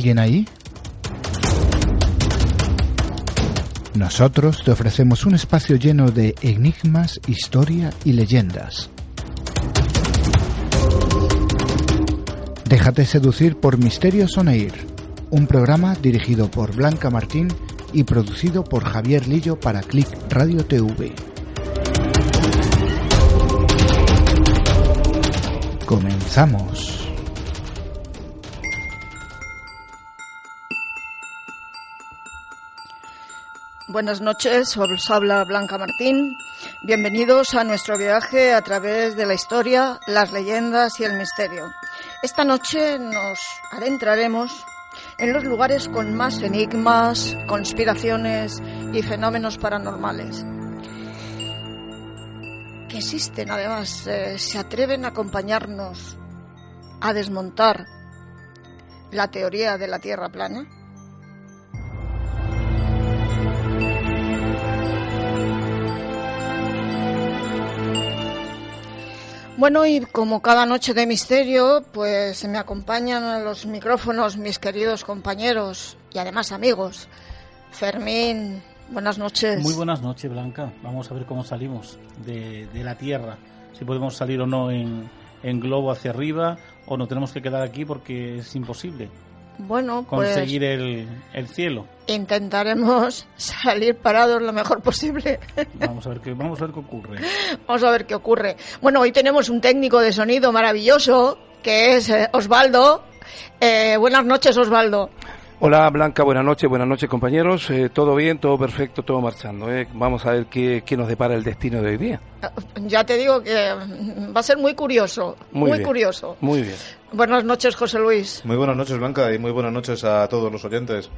alguien ahí? Nosotros te ofrecemos un espacio lleno de enigmas, historia y leyendas. Déjate seducir por Misterios on Air, un programa dirigido por Blanca Martín y producido por Javier Lillo para Click Radio TV. Comenzamos. Buenas noches, os habla Blanca Martín. Bienvenidos a nuestro viaje a través de la historia, las leyendas y el misterio. Esta noche nos adentraremos en los lugares con más enigmas, conspiraciones y fenómenos paranormales que existen. Además, se atreven a acompañarnos a desmontar la teoría de la Tierra plana. Bueno, y como cada noche de misterio, pues me acompañan a los micrófonos mis queridos compañeros y además amigos. Fermín, buenas noches. Muy buenas noches, Blanca. Vamos a ver cómo salimos de la Tierra. Si podemos salir o no en globo hacia arriba, o nos tenemos que quedar aquí porque es imposible. Bueno, pues conseguir el cielo. Intentaremos salir parados lo mejor posible. Vamos a ver qué ocurre. Vamos a ver qué ocurre. Bueno, hoy tenemos un técnico de sonido maravilloso, que es Osvaldo. Buenas noches, Osvaldo. Hola, Blanca, buenas noches compañeros. Todo bien, todo perfecto, todo marchando. Vamos a ver qué nos depara el destino de hoy día. Ya te digo que va a ser muy curioso, muy curioso. Muy bien. Buenas noches, José Luis. Muy buenas noches, Blanca, y muy buenas noches a todos los oyentes.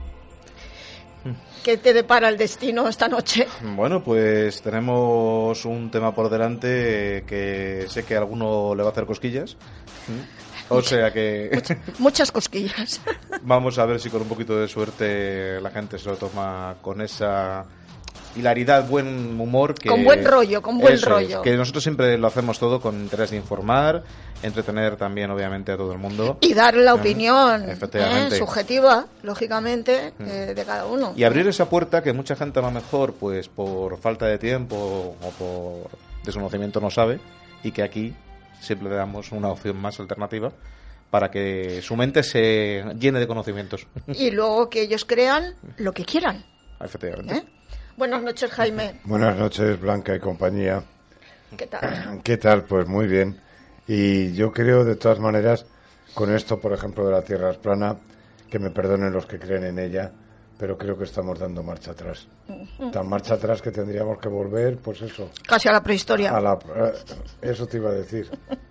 ¿Qué te depara el destino esta noche? Bueno, pues tenemos un tema por delante que sé que a alguno le va a hacer cosquillas. O sea que... Muchas cosquillas. Vamos a ver si con un poquito de suerte la gente se lo toma con esa hilaridad, buen humor. Con buen rollo, Es, que nosotros siempre lo hacemos todo con interés de informar, entretener también, obviamente, a todo el mundo. Y dar la opinión subjetiva, lógicamente, de cada uno. Y abrir esa puerta que mucha gente a lo mejor, pues por falta de tiempo o por desconocimiento no sabe, y que aquí siempre le damos una opción más alternativa para que su mente se llene de conocimientos. Y luego que ellos crean lo que quieran. Efectivamente. Buenas noches, Jaime. Buenas noches, Blanca y compañía. ¿Qué tal? ¿Qué tal? Pues muy bien. Y yo creo, de todas maneras, con esto, por ejemplo, de la Tierra es plana, que me perdonen los que creen en ella, pero creo que estamos dando marcha atrás. Tan marcha atrás que tendríamos que volver, pues eso. Casi a la prehistoria. Eso te iba a decir.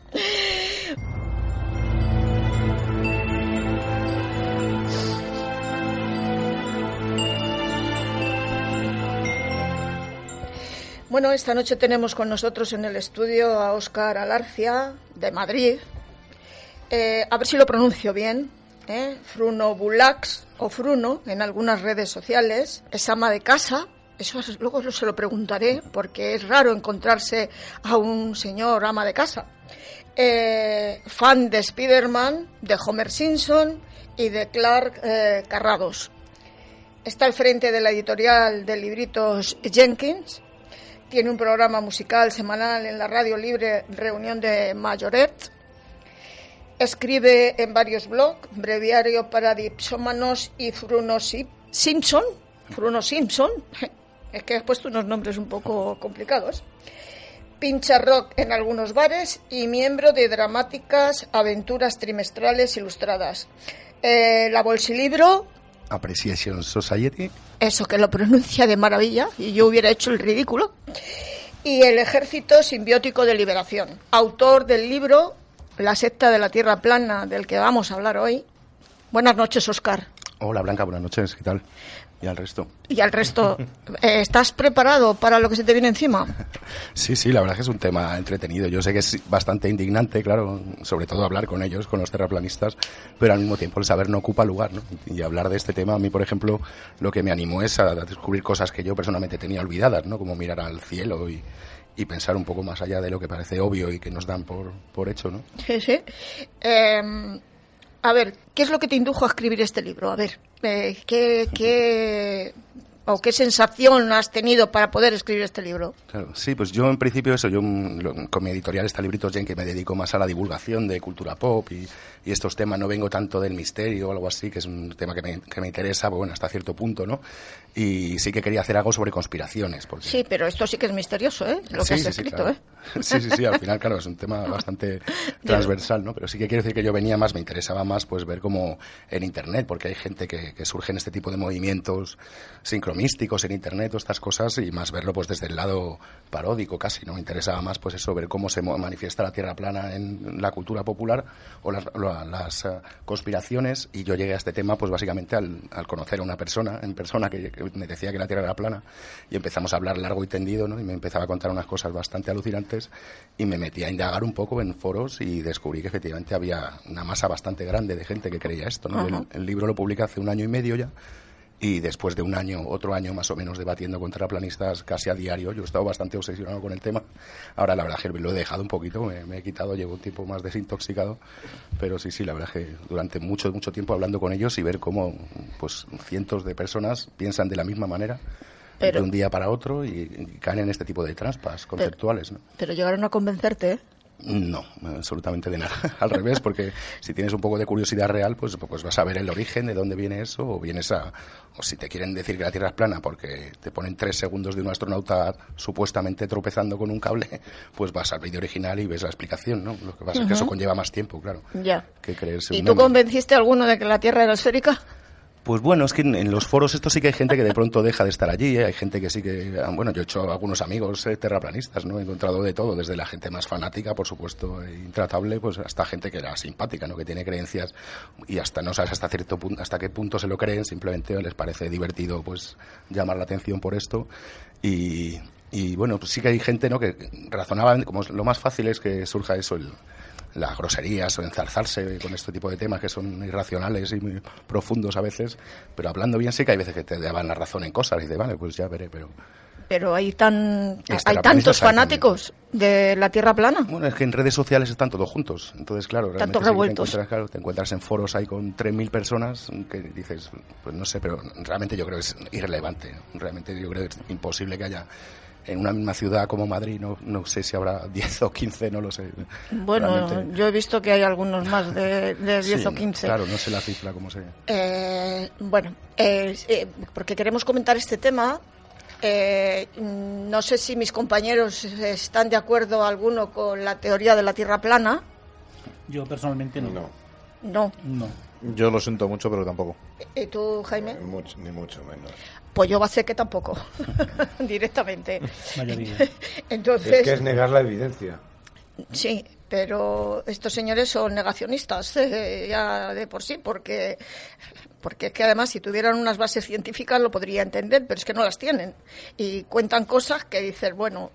Bueno, esta noche tenemos con nosotros en el estudio a Óscar Alarcia, de Madrid. A ver si lo pronuncio bien. Fruno Bulax o Fruno en algunas redes sociales, es ama de casa. Eso luego se lo preguntaré porque es raro encontrarse a un señor ama de casa. Fan de Spider-Man, de Homer Simpson y de Clark Carrados. Está al frente de la editorial de libritos Jenkins. Tiene un programa musical semanal en la radio libre Reunión de Mayoret. Escribe en varios blogs, Breviario para Dipsómanos y Fruno Simpson. Es que has puesto unos nombres un poco complicados. Pincha rock en algunos bares y miembro de dramáticas aventuras trimestrales ilustradas. La Bolsilibro. Appreciation Society. Eso, que lo pronuncia de maravilla y yo hubiera hecho el ridículo. Y el Ejército Simbiótico de Liberación. Autor del libro La secta de la Tierra plana, del que vamos a hablar hoy. Buenas noches, Óscar. Hola, Blanca, buenas noches, ¿qué tal? Y al resto. ¿Estás preparado para lo que se te viene encima? Sí, la verdad es que es un tema entretenido. Yo sé que es bastante indignante, claro, sobre todo hablar con ellos, con los terraplanistas, pero al mismo tiempo el saber no ocupa lugar, ¿no? Y hablar de este tema, a mí, por ejemplo, lo que me animó es a descubrir cosas que yo personalmente tenía olvidadas, ¿no? Como mirar al cielo y pensar un poco más allá de lo que parece obvio y que nos dan por hecho, ¿no? Sí. A ver, ¿qué es lo que te indujo a escribir este libro? A ver, ¿qué sensación has tenido para poder escribir este libro? Claro, sí, pues yo en principio con mi editorial está Libritos Yen, que me dedico más a la divulgación de cultura pop y estos temas, no vengo tanto del misterio o algo así, que es un tema que me interesa, bueno, hasta cierto punto, ¿no? Y sí que quería hacer algo sobre conspiraciones. Porque... Sí, pero esto sí que es misterioso, ¿eh? Lo que has escrito, claro. ¿eh? Sí, al final, claro, es un tema bastante transversal, ¿no? Pero sí que quiero decir que yo venía más, me interesaba más pues ver cómo en Internet, porque hay gente que surge en este tipo de movimientos sincromísticos en Internet o estas cosas, y más verlo pues desde el lado paródico casi, ¿no? Me interesaba más pues eso, ver cómo se manifiesta la Tierra plana en la cultura popular o las conspiraciones, y yo llegué a este tema pues básicamente al conocer a una persona que me decía que la Tierra era plana, y empezamos a hablar largo y tendido, ¿no? Y me empezaba a contar unas cosas bastante alucinantes, y me metí a indagar un poco en foros y descubrí que efectivamente había una masa bastante grande de gente que creía esto, ¿no? El libro lo publiqué hace 1 año y medio ya, y después de otro año más o menos debatiendo con terraplanistas casi a diario, yo he estado bastante obsesionado con el tema. Ahora la verdad es que lo he dejado un poquito, me he quitado, llevo un tiempo más desintoxicado, pero sí, la verdad es que durante mucho tiempo hablando con ellos y ver cómo pues cientos de personas piensan de la misma manera de un día para otro y caen en este tipo de trampas conceptuales, ¿no? Pero llegaron a convencerte, ¿eh? No, absolutamente de nada. Al revés, porque si tienes un poco de curiosidad real, pues vas a ver el origen de dónde viene eso, o si te quieren decir que la Tierra es plana porque te ponen 3 segundos de un astronauta supuestamente tropezando con un cable, pues vas al vídeo original y ves la explicación, ¿no? Lo que pasa es que eso conlleva más tiempo, claro. Ya. Que creerse ¿Y tú convenciste a alguno de que la Tierra era esférica? Pues bueno, es que en los foros esto sí que hay gente que de pronto deja de estar allí, ¿eh? Hay gente que sí que... Bueno, yo he hecho algunos amigos terraplanistas, ¿no? He encontrado de todo, desde la gente más fanática, por supuesto, e intratable, pues hasta gente que era simpática, ¿no? Que tiene creencias y hasta no sabes hasta qué punto se lo creen, simplemente les parece divertido pues llamar la atención por esto. Y bueno, pues sí que hay gente, ¿no? Que razonaba, como lo más fácil es que surja eso, las groserías o enzarzarse con este tipo de temas que son irracionales y muy profundos a veces, pero hablando bien sí que hay veces que te daban la razón en cosas y dices, vale, pues ya veré, pero hay tantos fanáticos de la Tierra plana. Bueno, es que en redes sociales están todos juntos, entonces claro, tantos revueltos. Te encuentras en foros ahí con 3.000 personas que dices, pues no sé, pero realmente yo creo que es irrelevante, realmente yo creo que es imposible que haya en una misma ciudad como Madrid, no sé si habrá 10 o 15, no lo sé. Bueno, realmente... yo he visto que hay algunos más de 10 o 15. Claro, no sé la cifra, cómo sea. Porque queremos comentar este tema. No sé si mis compañeros están de acuerdo alguno con la teoría de la Tierra plana. Yo personalmente no. No. Yo lo siento mucho, pero tampoco. ¿Y tú, Jaime? Ni mucho menos. Pues yo va a ser que tampoco, directamente. Mayoría. Entonces, es que es negar la evidencia. Sí, pero estos señores son negacionistas ya de por sí, porque es que además si tuvieran unas bases científicas lo podría entender, pero es que no las tienen. Y cuentan cosas que dices, bueno,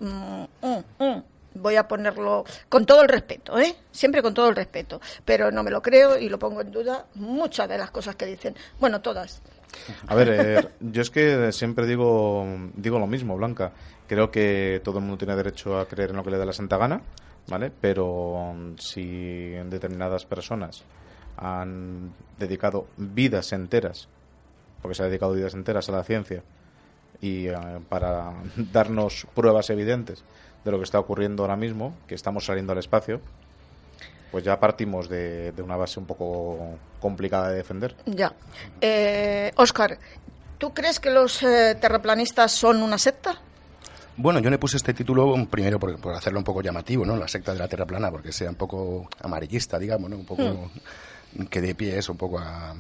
voy a ponerlo con todo el respeto, siempre con todo el respeto, pero no me lo creo y lo pongo en duda muchas de las cosas que dicen. Bueno, todas. A ver, yo es que siempre digo lo mismo, Blanca. Creo que todo el mundo tiene derecho a creer en lo que le dé la santa gana, ¿vale? Pero si determinadas personas han dedicado vidas enteras, porque se ha dedicado vidas enteras a la ciencia, y para darnos pruebas evidentes de lo que está ocurriendo ahora mismo, que estamos saliendo al espacio, pues ya partimos de una base un poco complicada de defender. Ya. Óscar, ¿tú crees que los terraplanistas son una secta? Bueno, yo le puse este título primero por hacerlo un poco llamativo, ¿no? La secta de la Tierra plana, porque sea un poco amarillista, digamos, ¿no? Un poco que dé pie eso un poco a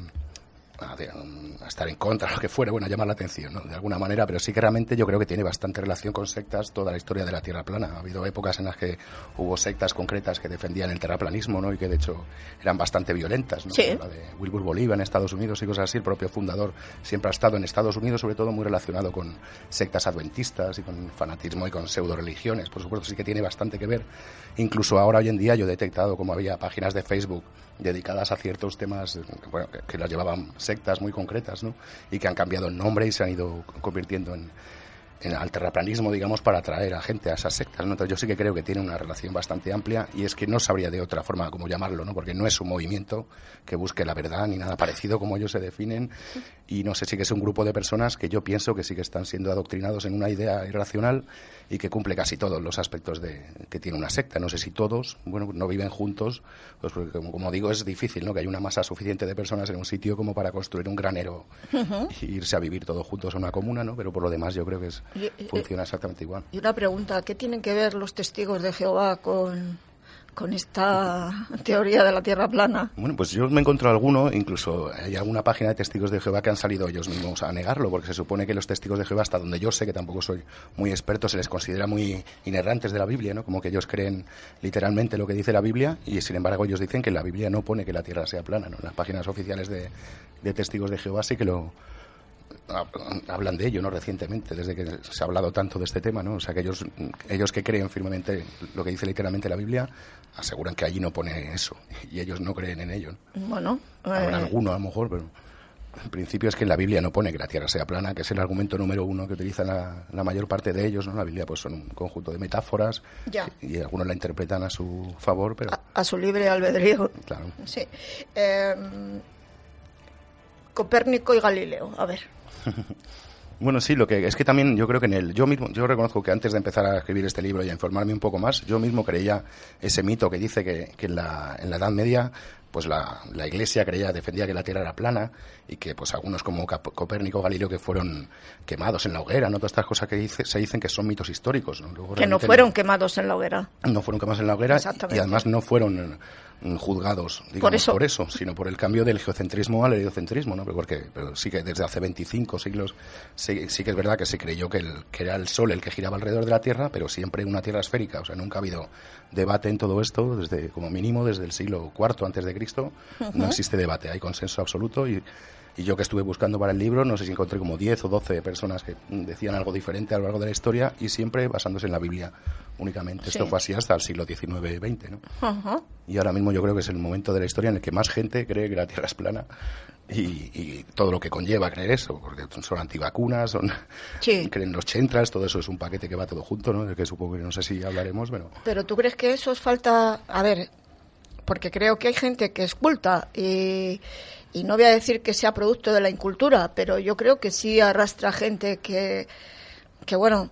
estar en contra, lo que fuera, bueno, a llamar la atención, ¿no? De alguna manera, pero sí que realmente yo creo que tiene bastante relación con sectas toda la historia de la Tierra plana. Ha habido épocas en las que hubo sectas concretas que defendían el terraplanismo, ¿no? Y que de hecho eran bastante violentas, ¿no? Sí. La de Wilbur Bolívar en Estados Unidos y cosas así. El propio fundador siempre ha estado en Estados Unidos, sobre todo muy relacionado con sectas adventistas y con fanatismo y con pseudo religiones. Por supuesto, sí que tiene bastante que ver. Incluso ahora, hoy en día, yo he detectado como había páginas de Facebook dedicadas a ciertos temas, bueno, que las llevaban sectas muy concretas, ¿no? Y que han cambiado el nombre y se han ido convirtiendo al terraplanismo, digamos, para atraer a gente a esas sectas, ¿no? Entonces yo sí que creo que tiene una relación bastante amplia, y es que no sabría de otra forma cómo llamarlo, ¿no? Porque no es un movimiento que busque la verdad ni nada parecido como ellos se definen, y no sé, sí que es un grupo de personas que yo pienso que sí que están siendo adoctrinados en una idea irracional y que cumple casi todos los aspectos que tiene una secta. No sé si todos, bueno, no viven juntos, pues porque como digo, es difícil, ¿no? Que haya una masa suficiente de personas en un sitio como para construir un granero e irse a vivir todos juntos a una comuna, ¿no? Pero por lo demás yo creo que funciona exactamente igual. Y una pregunta, ¿qué tienen que ver los testigos de Jehová con esta teoría de la Tierra plana? Bueno, pues yo me he encontrado alguno, incluso hay alguna página de testigos de Jehová que han salido ellos mismos a negarlo, porque se supone que los testigos de Jehová, hasta donde yo sé, que tampoco soy muy experto, se les considera muy inerrantes de la Biblia, ¿no? Como que ellos creen literalmente lo que dice la Biblia, y sin embargo ellos dicen que la Biblia no pone que la Tierra sea plana, ¿no? Las páginas oficiales de testigos de Jehová sí que hablan de ello, ¿no? Recientemente, desde que se ha hablado tanto de este tema, ¿no? O sea, que ellos que creen firmemente lo que dice literalmente la Biblia, aseguran que allí no pone eso, y ellos no creen en ello, ¿no? Bueno, habrá alguno a lo mejor, pero en principio es que en la Biblia no pone que la Tierra sea plana, que es el argumento número uno que utilizan la mayor parte de ellos, ¿no? La Biblia pues son un conjunto de metáforas, y algunos la interpretan a su favor, pero a su libre albedrío. Claro. Sí. Copérnico y Galileo, a ver. Bueno, sí, lo que es que también yo creo que yo reconozco que antes de empezar a escribir este libro y a informarme un poco más, yo mismo creía ese mito que dice que en la Edad Media pues la Iglesia defendía que la Tierra era plana, y que pues algunos como Copérnico, Galileo, que fueron quemados en la hoguera, ¿no? Todas estas cosas que se dicen que son mitos históricos, ¿no? Luego, que no fueron quemados en la hoguera. No fueron quemados en la hoguera, y además no fueron juzgados, digamos, por eso, sino por el cambio del geocentrismo al heliocentrismo, ¿no? Pero sí que desde hace 25 siglos sí que es verdad que se creyó que era el Sol el que giraba alrededor de la Tierra, pero siempre una Tierra esférica. O sea, nunca ha habido debate en todo esto, como mínimo desde el siglo IV antes de Cristo. No existe debate, hay consenso absoluto, y yo que estuve buscando para el libro, no sé si encontré como 10 o 12 personas que decían algo diferente a lo largo de la historia, y siempre basándose en la Biblia únicamente. Sí. Esto fue así hasta el siglo XIX-XX, ¿no? Y ahora mismo yo creo que es el momento de la historia en el que más gente cree que la Tierra es plana, y todo lo que conlleva creer eso, porque son antivacunas, creen los chentras, todo eso es un paquete que va todo junto, ¿no? Del que supongo que no sé si hablaremos, Pero ¿tú crees que eso es falta? A ver, porque creo que hay gente que es culta, y no voy a decir que sea producto de la incultura, pero yo creo que sí arrastra gente que bueno,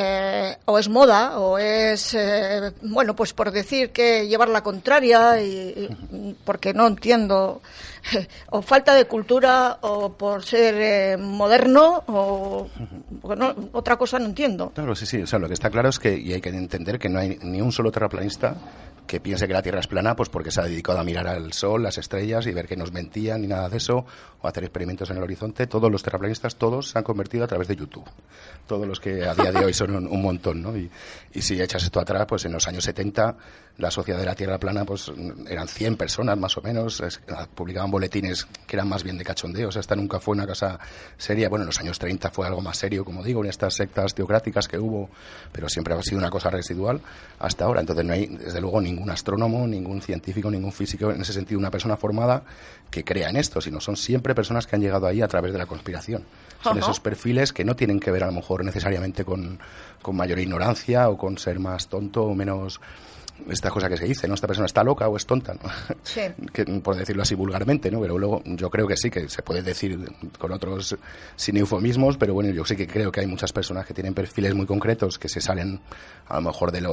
o es moda, o es, bueno, pues por decir que llevar la contraria, y porque no entiendo, o falta de cultura, o por ser moderno, o bueno, otra cosa no entiendo. Claro, sí, o sea, lo que está claro es que, y hay que entender que no hay ni un solo terraplanista que piense que la Tierra es plana pues porque se ha dedicado a mirar al Sol, las estrellas, y ver que nos mentían, ni nada de eso, o hacer experimentos en el horizonte. Todos los terraplanistas, todos se han convertido a través de YouTube. Todos los que a día de hoy son un montón, ¿no? Y si echas esto atrás, pues en los años 70 la Sociedad de la Tierra Plana pues eran 100 personas más o menos, publicaban boletines que eran más bien de cachondeo. O sea, esta nunca fue una cosa seria. Bueno, en los años 30 fue algo más serio, como digo, en estas sectas teocráticas que hubo, pero siempre ha sido una cosa residual hasta ahora. Entonces no hay, desde luego, ningún astrónomo, ningún científico, ningún físico, en ese sentido una persona formada que crea en esto, sino son siempre personas que han llegado ahí a través de la conspiración. Son esos perfiles que no tienen que ver a lo mejor necesariamente con mayor ignorancia, o con ser más tonto o menos, esta cosa que se dice, ¿no? Esta persona está loca o es tonta, ¿no? Sí. Que, por decirlo así vulgarmente, ¿no? Pero luego yo creo que sí, que se puede decir con otros sin eufemismos, pero bueno, yo sí que creo que hay muchas personas que tienen perfiles muy concretos que se salen a lo mejor desde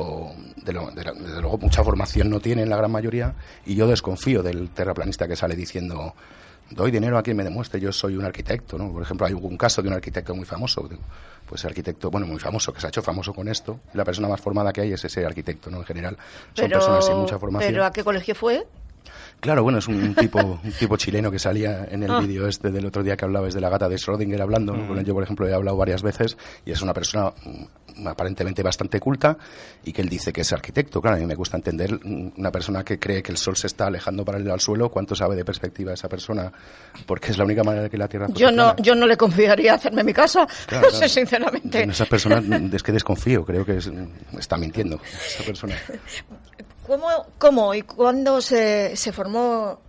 luego mucha formación no tienen la gran mayoría, y yo desconfío del terraplanista que sale diciendo: doy dinero a quien me demuestre, yo soy un arquitecto, ¿no? Por ejemplo, hay un caso de un arquitecto muy famoso, pues arquitecto, bueno, muy famoso, que se ha hecho famoso con esto. La persona más formada que hay es ese arquitecto, ¿no? En general son personas sin mucha formación. ¿Pero a qué colegio fue? Claro, bueno, es un tipo chileno que salía en el vídeo este del otro día que hablabas de la gata de Schrödinger hablando, ¿no? Con él yo, por ejemplo, he hablado varias veces, y es una persona aparentemente bastante culta, y que él dice que es arquitecto. Claro, a mí me gusta entender una persona que cree que el Sol se está alejando paralelo al suelo, ¿cuánto sabe de perspectiva esa persona? Porque es la única manera de que la Tierra fuese plana. Yo no le confiaría hacerme mi casa, claro. Sinceramente. En esas personas es que desconfío, creo que está mintiendo esa persona. ¿Cómo y cuándo se formó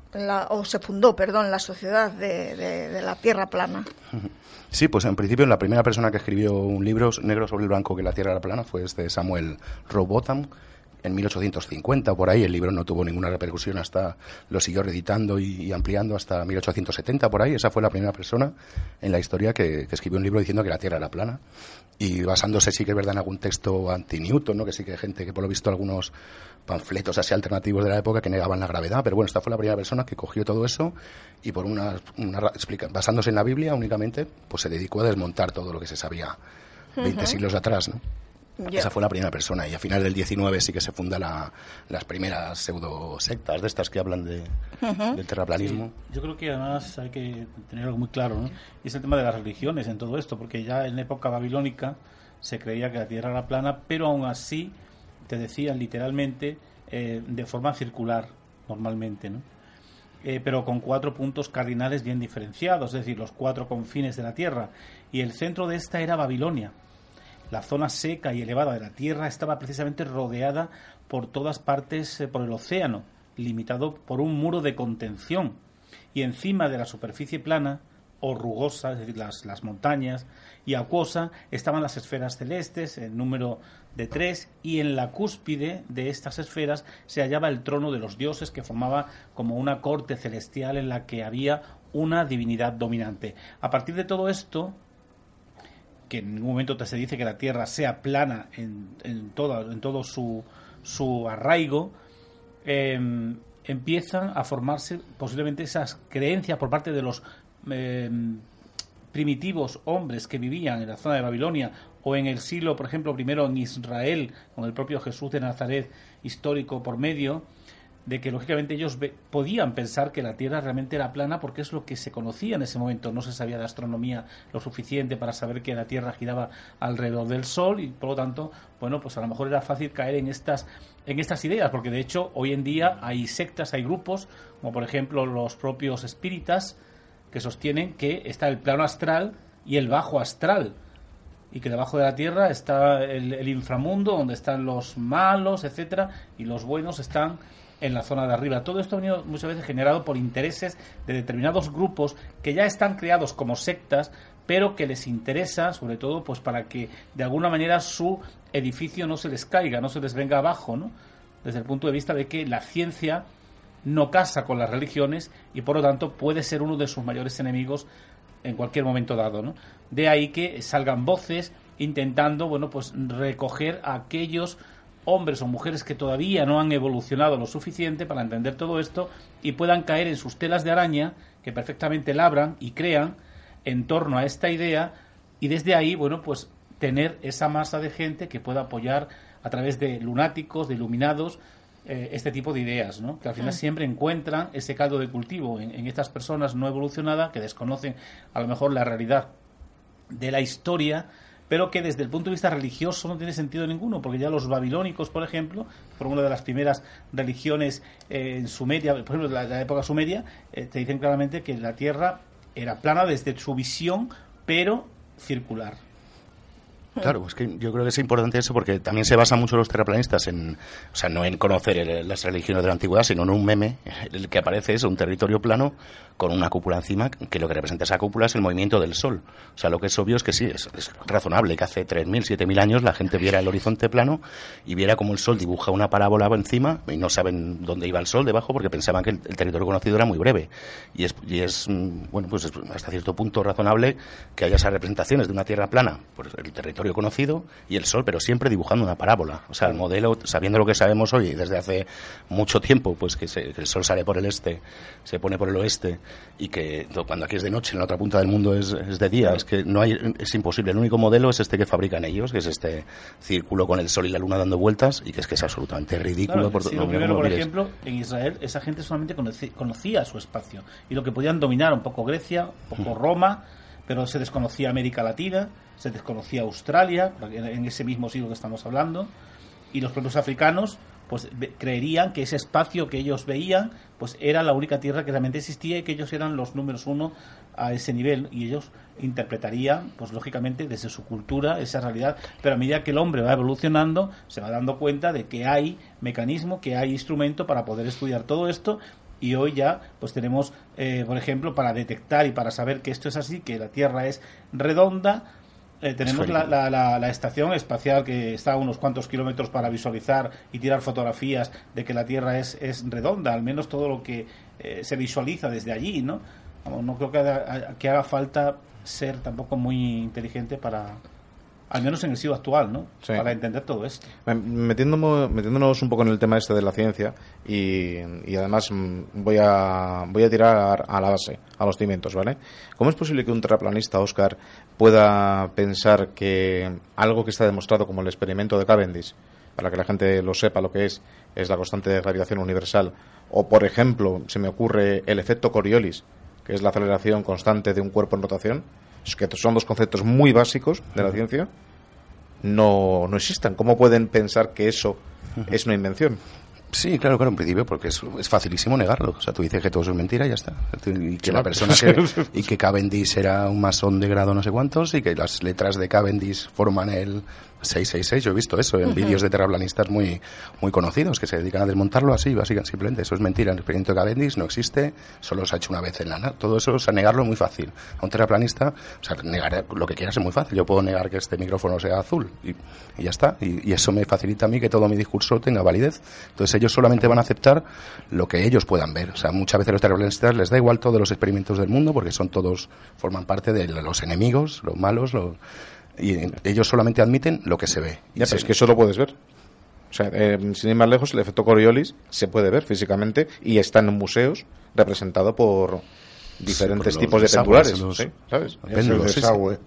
se fundó, la sociedad de la Tierra plana. Sí, pues en principio la primera persona que escribió un libro negro sobre el blanco que la Tierra era plana fue Samuel Rowbotham en 1850, por ahí. El libro no tuvo ninguna repercusión, hasta lo siguió reeditando y ampliando hasta 1870, por ahí. Esa fue la primera persona en la historia que escribió un libro diciendo que la Tierra era plana, y basándose, sí que es verdad, en algún texto anti-Newton, ¿no? Que sí que hay gente que, por lo visto, algunos panfletos así alternativos de la época que negaban la gravedad, pero bueno, esta fue la primera persona que cogió todo eso y basándose en la Biblia únicamente, pues se dedicó a desmontar todo lo que se sabía 20 siglos atrás, ¿no? Yeah. Esa fue la primera persona, y a finales del 19 sí que se funda las primeras pseudo-sectas de estas que hablan del terraplanismo. Sí. Yo creo que además hay que tener algo muy claro, ¿no? Y es el tema de las religiones en todo esto, porque ya en la época babilónica se creía que la Tierra era plana, pero aún así te decían literalmente de forma circular normalmente, ¿no? Pero con 4 puntos cardinales bien diferenciados, es decir, los 4 confines de la Tierra, y el centro de esta era Babilonia. La zona seca y elevada de la Tierra estaba precisamente rodeada por todas partes por el océano, limitado por un muro de contención, y encima de la superficie plana o rugosa, es decir, las montañas, y acuosa, estaban las esferas celestes, en número de 3, y en la cúspide de estas esferas se hallaba el trono de los dioses, que formaba como una corte celestial en la que había una divinidad dominante. A partir de todo esto, que en ningún momento se dice que la Tierra sea plana en todo su arraigo, empiezan a formarse posiblemente esas creencias por parte de los primitivos hombres que vivían en la zona de Babilonia, o en el siglo, por ejemplo, primero en Israel, con el propio Jesús de Nazaret histórico por medio, de que lógicamente ellos podían pensar que la Tierra realmente era plana, porque es lo que se conocía en ese momento. No se sabía de astronomía lo suficiente para saber que la Tierra giraba alrededor del Sol, y por lo tanto, bueno, pues a lo mejor era fácil caer en estas ideas, porque de hecho hoy en día hay sectas, hay grupos, como por ejemplo los propios espíritas, que sostienen que está el plano astral y el bajo astral, y que debajo de la Tierra está el inframundo, donde están los malos, etcétera, y los buenos están en la zona de arriba. Todo esto ha venido muchas veces generado por intereses de determinados grupos que ya están creados como sectas, pero que les interesa, sobre todo, pues para que de alguna manera su edificio no se les caiga, no se les venga abajo, ¿no? Desde el punto de vista de que la ciencia no casa con las religiones y por lo tanto puede ser uno de sus mayores enemigos en cualquier momento dado, ¿no? De ahí que salgan voces intentando, bueno, pues recoger a aquellos hombres o mujeres que todavía no han evolucionado lo suficiente para entender todo esto y puedan caer en sus telas de araña, que perfectamente labran y crean en torno a esta idea, y desde ahí, bueno, pues tener esa masa de gente que pueda apoyar a través de lunáticos, de iluminados, este tipo de ideas, ¿no? Que al final siempre encuentran ese caldo de cultivo en estas personas no evolucionadas que desconocen a lo mejor la realidad de la historia, pero que desde el punto de vista religioso no tiene sentido ninguno, porque ya los babilónicos, por ejemplo, por una de las primeras religiones en Sumeria, por ejemplo, la época sumeria, te dicen claramente que la Tierra era plana desde su visión, pero circular. Claro, es que yo creo que es importante eso, porque también se basan mucho los terraplanistas no en conocer las religiones de la antigüedad, sino en un meme, el que aparece es un territorio plano con una cúpula encima, que lo que representa esa cúpula es el movimiento del Sol. O sea, lo que es obvio es que sí, es razonable que hace 3.000, 7.000 años la gente viera el horizonte plano y viera cómo el Sol dibuja una parábola encima, y no saben dónde iba el Sol debajo, porque pensaban que el territorio conocido era muy breve. Y es bueno, pues es hasta cierto punto razonable que haya esas representaciones de una Tierra plana, pues el territorio conocido y el Sol, pero siempre dibujando una parábola. O sea, el modelo, sabiendo lo que sabemos hoy desde hace mucho tiempo, pues que el Sol sale por el este, se pone por el oeste, y que cuando aquí es de noche, en la otra punta del mundo es de día. Es que es imposible. El único modelo es este que fabrican ellos, que es este círculo con el Sol y la Luna dando vueltas, y que es absolutamente ridículo. Claro, primero, por ejemplo, en Israel esa gente solamente conocía su espacio, y lo que podían dominar un poco Grecia, un poco Roma, pero se desconocía América Latina, se desconocía Australia, en ese mismo siglo que estamos hablando, y los propios africanos pues creerían que ese espacio que ellos veían pues era la única tierra que realmente existía, y que ellos eran los números uno a ese nivel, y ellos interpretarían pues lógicamente desde su cultura esa realidad. Pero a medida que el hombre va evolucionando se va dando cuenta de que hay mecanismo, que hay instrumento para poder estudiar todo esto, y hoy ya pues tenemos, por ejemplo, para detectar y para saber que esto es así, que la Tierra es redonda, tenemos la estación espacial que está a unos cuantos kilómetros para visualizar y tirar fotografías de que la Tierra es redonda, al menos todo lo que se visualiza desde allí, ¿no? Vamos, no creo que haga falta ser tampoco muy inteligente para, al menos en el siglo actual, ¿no? Sí. Para entender todo esto. Metiéndonos un poco en el tema este de la ciencia y además voy a tirar a la base, a los cimientos, ¿vale? ¿Cómo es posible que un terraplanista, Óscar, pueda pensar que algo que está demostrado como el experimento de Cavendish, para que la gente lo sepa lo que es la constante de gravitación universal, o por ejemplo, se me ocurre el efecto Coriolis, que es la aceleración constante de un cuerpo en rotación, es que son dos conceptos muy básicos de la ciencia, no existan? ¿Cómo pueden pensar que eso es una invención? Sí, claro, en principio, porque es facilísimo negarlo. O sea, tú dices que todo eso es mentira y ya está. Y que la persona y que Cavendish era un masón de grado no sé cuántos y que las letras de Cavendish forman el 666. Yo he visto eso en vídeos de terraplanistas muy conocidos que se dedican a desmontarlo así, básicamente. Simplemente eso es mentira. El experimento de Cavendish no existe, solo se ha hecho una vez en la nada. Todo eso, o sea, negarlo es muy fácil. A un terraplanista, o sea, negar lo que quieras es muy fácil. Yo puedo negar que este micrófono sea azul y ya está. Y eso me facilita a mí que todo mi discurso tenga validez. Entonces ellos solamente van a aceptar lo que ellos puedan ver. O sea, muchas veces los terraplanistas les da igual todos los experimentos del mundo porque forman parte de los enemigos, los malos, y ellos solamente admiten lo que se ve. Ya, pero es que eso lo puedes ver. O sea, sin ir más lejos, el efecto Coriolis se puede ver físicamente y está en museos representado por diferentes tipos de pendulares, ¿sabes? El desagüe.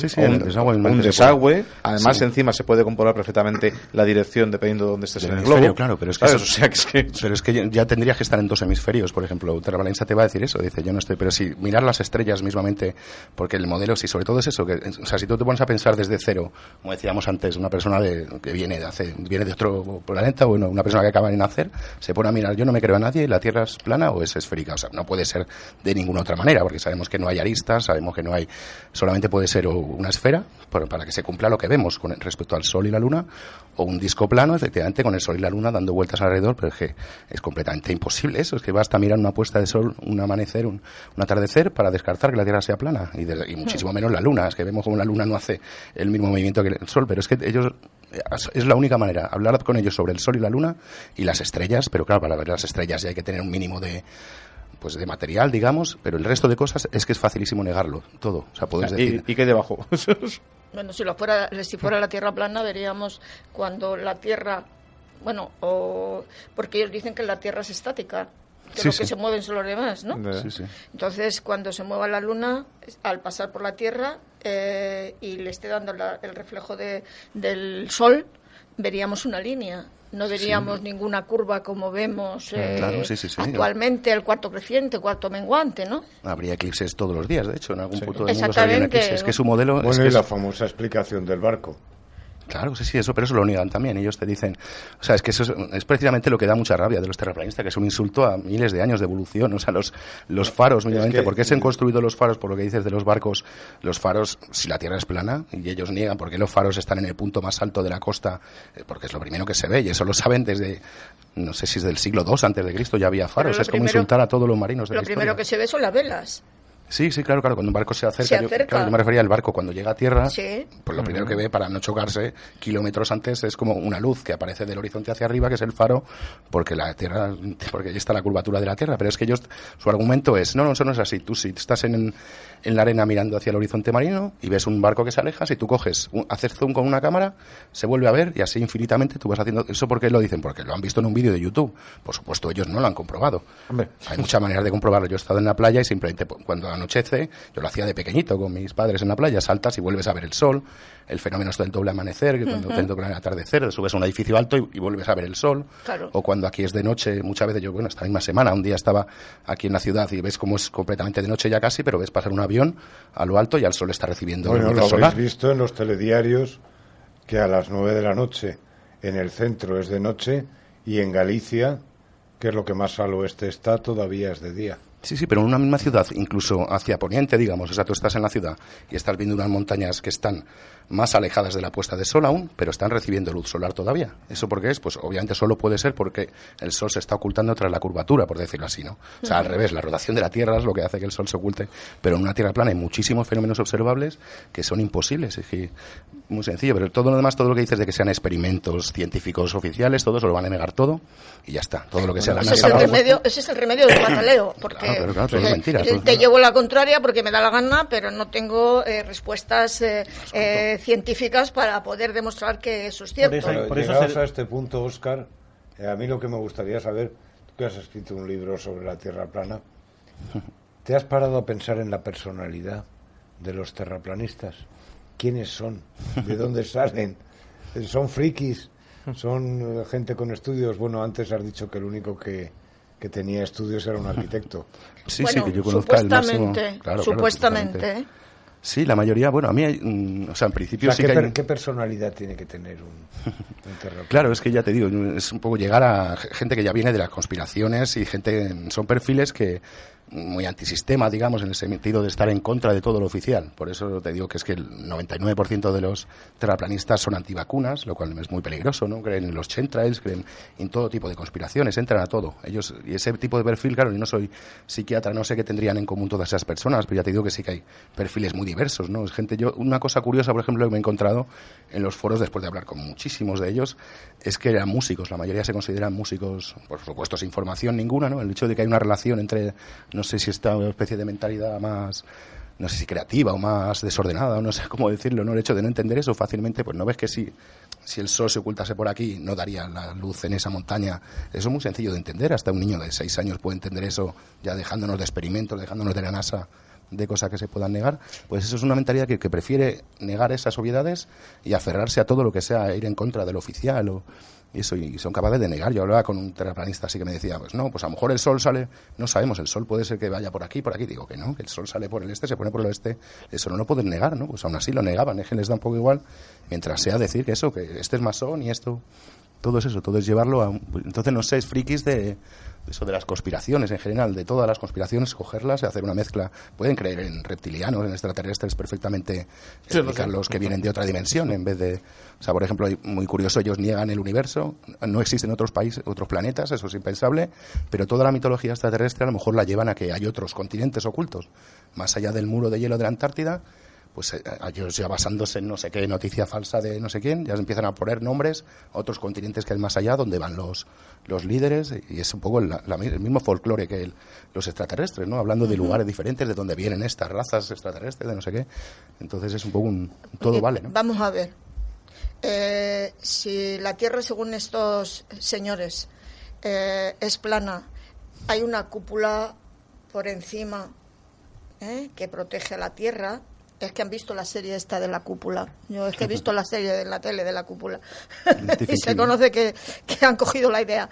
Un desagüe. Además, encima se puede comprobar perfectamente la dirección dependiendo de dónde estés en el globo. Claro, pero es que pero es que ya tendrías que estar en dos hemisferios, por ejemplo. Un terraplanista te va a decir eso, dice, yo no estoy, pero si mirar las estrellas mismamente, porque el modelo, sí, sobre todo es eso, o sea, si tú te pones a pensar desde cero, como decíamos antes, una persona que viene de otro planeta, o una persona que acaba de nacer, se pone a mirar, yo no me creo a nadie, ¿la Tierra es plana o es esférica? O sea, no puede ser de ninguna otra manera, porque sabemos que no hay aristas, sabemos que no hay, solamente puede ser una esfera, para que se cumpla lo que vemos con respecto al Sol y la Luna, o un disco plano, efectivamente, con el Sol y la Luna dando vueltas alrededor, pero es que es completamente imposible eso, es que basta mirar una puesta de sol, un amanecer, un atardecer, para descartar que la Tierra sea plana, y muchísimo menos la Luna, es que vemos como la Luna no hace el mismo movimiento que el Sol, pero es que ellos, es la única manera, hablar con ellos sobre el Sol y la Luna, y las estrellas, pero claro, para ver las estrellas ya hay que tener un mínimo de material, digamos, pero el resto de cosas es que es facilísimo negarlo, todo. O sea, puedes decir... ¿Y qué hay debajo? Bueno, si fuera la Tierra plana, veríamos cuando la Tierra... Bueno, porque ellos dicen que la Tierra es estática, que lo que se mueven son los demás, ¿no? Sí. Entonces, cuando se mueva la Luna, al pasar por la Tierra y le esté dando el reflejo del Sol, veríamos una línea. No veríamos ninguna curva como vemos actualmente, el cuarto creciente, cuarto menguante, ¿no? Habría eclipses todos los días, de hecho, en algún punto del mundo se habría un eclipse. Es que su modelo... Bueno, y la famosa explicación del barco. Claro, sí, eso, pero eso lo niegan también. Ellos te dicen, o sea, es que eso es precisamente lo que da mucha rabia de los terraplanistas, que es un insulto a miles de años de evolución. O sea, los faros, mínimamente, ¿por qué se han construido los faros? Por lo que dices de los barcos, los faros, si la Tierra es plana, y ellos niegan por qué los faros están en el punto más alto de la costa, porque es lo primero que se ve, y eso lo saben desde, no sé si es del siglo II antes de Cristo ya había faros. Es como insultar a todos los marinos de la historia. Lo primero que se ve son las velas. Sí, claro, cuando un barco se acerca. Yo me refería al barco cuando llega a tierra, pues lo primero que ve para no chocarse kilómetros antes es como una luz que aparece del horizonte hacia arriba, que es el faro, porque ahí está la curvatura de la Tierra. Pero es que su argumento es, no, eso no es así. Tú si estás en la arena mirando hacia el horizonte marino y ves un barco que se aleja, si tú haces zoom con una cámara, se vuelve a ver y así infinitamente tú vas haciendo... ¿Eso por qué lo dicen? Porque lo han visto en un vídeo de YouTube. Por supuesto, ellos no lo han comprobado. Hombre. Hay muchas maneras de comprobarlo. Yo he estado en la playa y simplemente cuando anochece, yo lo hacía de pequeñito con mis padres en la playa, saltas y vuelves a ver el sol, el fenómeno del doble amanecer, que cuando el doble atardecer, subes a un edificio alto y vuelves a ver el sol, claro. O cuando aquí es de noche, muchas veces esta misma semana, un día estaba aquí en la ciudad y ves cómo es completamente de noche ya casi, pero ves pasar un avión a lo alto y al sol está recibiendo luz solar. Lo habéis visto en los telediarios que a las 9 de la noche en el centro es de noche y en Galicia, que es lo que más al oeste está, todavía es de día. Sí, pero en una misma ciudad, incluso hacia poniente, digamos, o sea, tú estás en la ciudad y estás viendo unas montañas que están más alejadas de la puesta de sol aún, pero están recibiendo luz solar todavía. ¿Eso por qué es? Pues obviamente solo puede ser porque el sol se está ocultando tras la curvatura, por decirlo así, ¿no? O sea, al revés, la rotación de la Tierra es lo que hace que el sol se oculte, pero en una Tierra plana hay muchísimos fenómenos observables que son imposibles. Es que, muy sencillo, pero todo lo demás, todo lo que dices de que sean experimentos científicos oficiales, todo eso lo van a negar todo y ya está. Todo lo que sea la NASA. Ese es el remedio del pataleo, porque claro, todo es mentira, te llevo la contraria porque me da la gana, pero no tengo respuestas científicas para poder demostrar que eso es cierto. Por eso llegados a este punto, Óscar, a mí lo que me gustaría saber, tú que has escrito un libro sobre la Tierra plana, ¿te has parado a pensar en la personalidad de los terraplanistas? ¿Quiénes son? ¿De dónde salen? ¿Son frikis? ¿Son gente con estudios? Bueno, antes has dicho que el único que tenía estudios era un arquitecto. Sí, bueno, que yo conozca el máximo. Supuestamente. Sí, la mayoría, bueno, a mí hay, o sea, en principio sí que hay... ¿Qué personalidad tiene que tener un terraplanista? Claro, es que ya te digo, es un poco llegar a gente que ya viene de las conspiraciones y son perfiles que muy antisistema, digamos, en el sentido de estar en contra de todo lo oficial. Por eso te digo que es que el 99% de los terraplanistas son antivacunas, lo cual es muy peligroso, ¿no? Creen en los chemtrails, creen en todo tipo de conspiraciones, entran a todo. Ellos, y ese tipo de perfil, claro, yo no soy psiquiatra, no sé qué tendrían en común todas esas personas, pero ya te digo que sí que hay perfiles muy diversos, ¿no? Es gente, una cosa curiosa, por ejemplo, que me he encontrado en los foros, después de hablar con muchísimos de ellos, es que eran músicos, la mayoría se consideran músicos, por supuesto, sin formación ninguna, ¿no? El hecho de que hay una relación entre, no sé si esta especie de mentalidad más, no sé si creativa o más desordenada, o no sé cómo decirlo, ¿no? El hecho de no entender eso fácilmente, pues no ves que si el sol se ocultase por aquí, no daría la luz en esa montaña. Eso es muy sencillo de entender, hasta un niño de 6 años puede entender eso, ya dejándonos de experimentos, dejándonos de la NASA, de cosas que se puedan negar. Pues eso es una mentalidad que prefiere negar esas obviedades y aferrarse a todo lo que sea ir en contra de lo oficial y eso, y son capaces de negar. Yo hablaba con un terraplanista así que me decía, pues no, pues a lo mejor el sol sale, no sabemos, el sol puede ser que vaya por aquí. Digo que no, que el sol sale por el este, se pone por el oeste, eso no lo pueden negar, ¿no? Pues aún así lo negaban, es que les da un poco igual, mientras sea decir que eso, que este es masón y esto, todo es eso, todo es llevarlo a... Entonces, no sé, es frikis de eso de las conspiraciones en general, de todas las conspiraciones, cogerlas y hacer una mezcla. Pueden creer en reptilianos, en extraterrestres perfectamente, explicarlos que vienen de otra dimensión en vez de... O sea, por ejemplo, muy curioso, ellos niegan el universo, no existen otros países, otros planetas, eso es impensable, pero toda la mitología extraterrestre a lo mejor la llevan a que hay otros continentes ocultos, más allá del muro de hielo de la Antártida. Pues ellos ya basándose en no sé qué noticia falsa de no sé quién, ya se empiezan a poner nombres a otros continentes que hay más allá, donde van los líderes, y es un poco el mismo folclore que los extraterrestres, ¿no? Hablando de lugares diferentes, de donde vienen estas razas extraterrestres, de no sé qué. Entonces es un poco todo vale, ¿no? Vamos a ver. Si la Tierra, según estos señores, es plana, hay una cúpula por encima que protege a la Tierra. Es que han visto la serie esta de La Cúpula. Yo es que he visto la serie de la tele de La Cúpula. Y se conoce que han cogido la idea.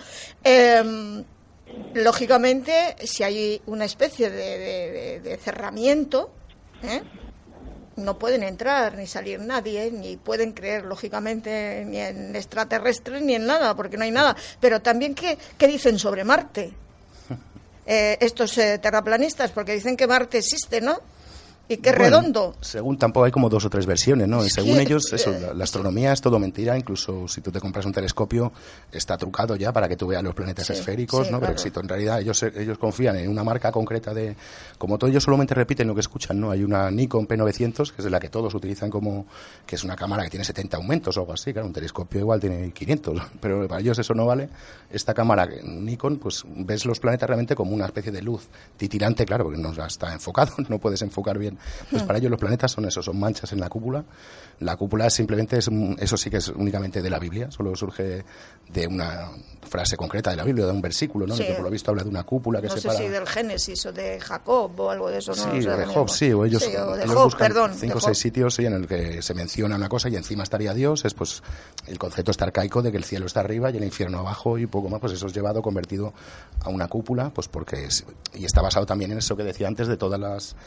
Lógicamente, si hay una especie de cerramiento, no pueden entrar ni salir nadie, ni pueden creer, lógicamente, ni en extraterrestres ni en nada, porque no hay nada. Pero también, ¿qué dicen sobre Marte? Estos terraplanistas, porque dicen que Marte existe, ¿no? Y qué redondo. Según tampoco hay como 2 o 3 versiones, ¿no? Según ellos, eso, la astronomía es todo mentira, incluso si tú te compras un telescopio, está trucado ya para que tú veas los planetas esféricos, ¿no? Claro. Pero en realidad ellos confían en una marca concreta de... Como todos ellos solamente repiten lo que escuchan, ¿no? Hay una Nikon P900, que es de la que todos utilizan que es una cámara que tiene 70 aumentos o algo así, claro, un telescopio igual tiene 500, pero para ellos eso no vale. Esta cámara Nikon, pues ves los planetas realmente como una especie de luz titilante, claro, porque no está enfocado, no puedes enfocar bien. Pues para ellos los planetas son eso, son manchas en la cúpula. La cúpula simplemente eso sí que es únicamente de la Biblia, solo surge de una frase concreta de la Biblia, de un versículo, ¿no? Sí. Que por lo visto habla de una cúpula que separa... No sé si del Génesis o de Jacob o algo de eso, ¿no? Sí, de Job, sí, o ellos buscan 5 o 6 sitios en el que se menciona una cosa y encima estaría Dios, es pues el concepto está arcaico de que el cielo está arriba y el infierno abajo y poco más, pues eso es convertido a una cúpula, pues porque y está basado también en eso que decía antes de todas las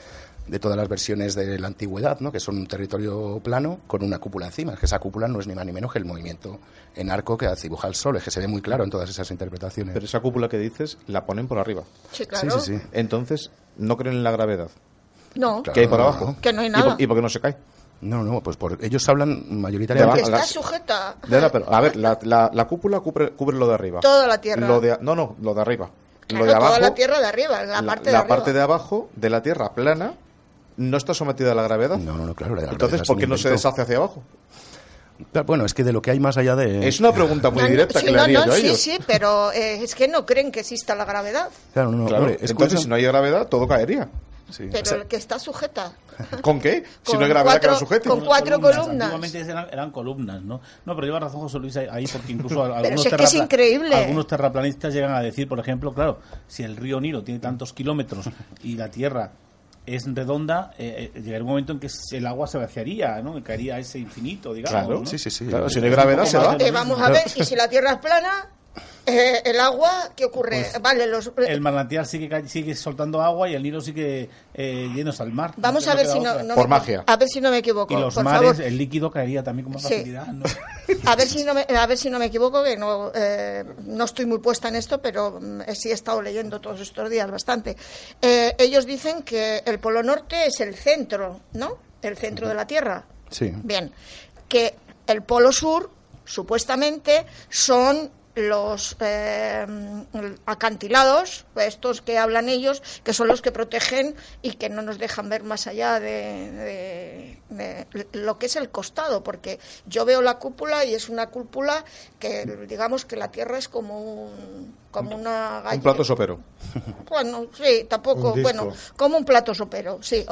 de todas las versiones de la antigüedad, ¿no? Que son un territorio plano con una cúpula encima. Es que esa cúpula no es ni más ni menos que el movimiento en arco que dibuja el sol, es que se ve muy claro en todas esas interpretaciones. Pero esa cúpula que dices la ponen por arriba. Sí, claro. Sí. Entonces, ¿no creen en la gravedad? No, ¿Qué hay por abajo? que no hay nada. ¿Y por qué no se cae? No, pues ellos hablan mayoritariamente... Porque está sujeta. Pero, a ver, la cúpula cubre lo de arriba. Toda la tierra. Lo de arriba. Claro, lo de abajo, toda la tierra de arriba, la parte de arriba. La parte de abajo de la tierra plana no está sometida a la gravedad. No, claro. Entonces, ¿por qué no se deshace hacia abajo? Claro, bueno, es que de lo que hay más allá de... Es una pregunta muy directa sí, que le haría yo a ellos. Sí, pero es que no creen que exista la gravedad. Claro, hombre, entonces, si no hay gravedad, todo caería. Sí. Pero el que está sujeta. ¿Con qué? Si no hay gravedad que lo sujete. Con 4 columnas. Antiguamente eran columnas, ¿no? No, pero lleva razón José Luis ahí, porque incluso algunos terraplanistas llegan a decir, por ejemplo, claro, si el río Nilo tiene tantos kilómetros y la Tierra es redonda, llegaría un momento en que el agua se vaciaría, ¿no? Y caería a ese infinito, digamos. Claro, ¿no? sí. Claro, si no hay gravedad se va. Vamos a ver, y si la Tierra es plana... el agua, ¿qué ocurre? Pues, vale, el manantial sigue soltando agua y el Nilo sigue yéndose al mar. Vamos a ver si por magia. A ver si no me equivoco. Y los por mares, favor. el líquido caería también con más facilidad, ¿no? A ver si no me equivoco, que no estoy muy puesta en esto, pero sí he estado leyendo todos estos días bastante. Ellos dicen que el Polo Norte es el centro, ¿no? El centro de la Tierra. Sí. Bien. Que el Polo Sur, supuestamente, son los acantilados, estos que hablan ellos, que son los que protegen y que no nos dejan ver más allá de lo que es el costado, porque yo veo la cúpula y es una cúpula que, digamos, que la Tierra es como una gallina. Un plato sopero. Bueno, sí, tampoco, bueno, como un plato sopero, sí.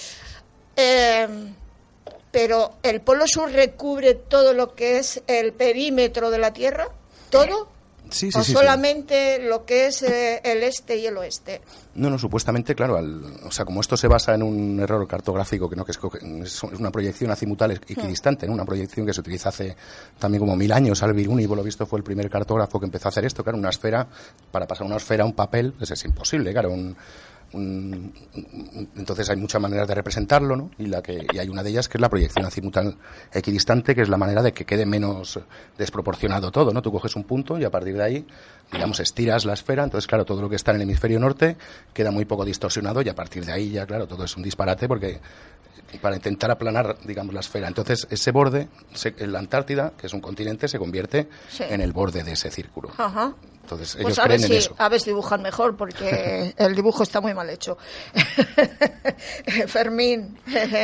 Pero el Polo Sur recubre todo lo que es el perímetro de la Tierra. ¿Todo? Sí, ¿O solamente lo que es el este y el oeste? No, supuestamente, claro, o sea, como esto se basa en un error cartográfico, que es una proyección azimutal equidistante, ¿no? Una proyección que se utiliza hace también como 1000 años. Al-Biruni, por lo visto, fue el primer cartógrafo que empezó a hacer esto, claro, una esfera, para pasar una esfera a un papel, pues es imposible, claro, entonces hay muchas maneras de representarlo, ¿no? Y hay una de ellas que es la proyección azimutal equidistante, que es la manera de que quede menos desproporcionado todo, ¿no? Tú coges un punto y a partir de ahí, digamos, estiras la esfera, entonces claro, todo lo que está en el hemisferio norte queda muy poco distorsionado y a partir de ahí ya, claro, todo es un disparate porque para intentar aplanar, digamos, la esfera. Entonces, ese borde, en la Antártida, que es un continente, se convierte en el borde de ese círculo. Ajá. Entonces, pues ellos creen en eso. A ver si dibujan mejor, porque el dibujo está muy mal hecho. Fermín,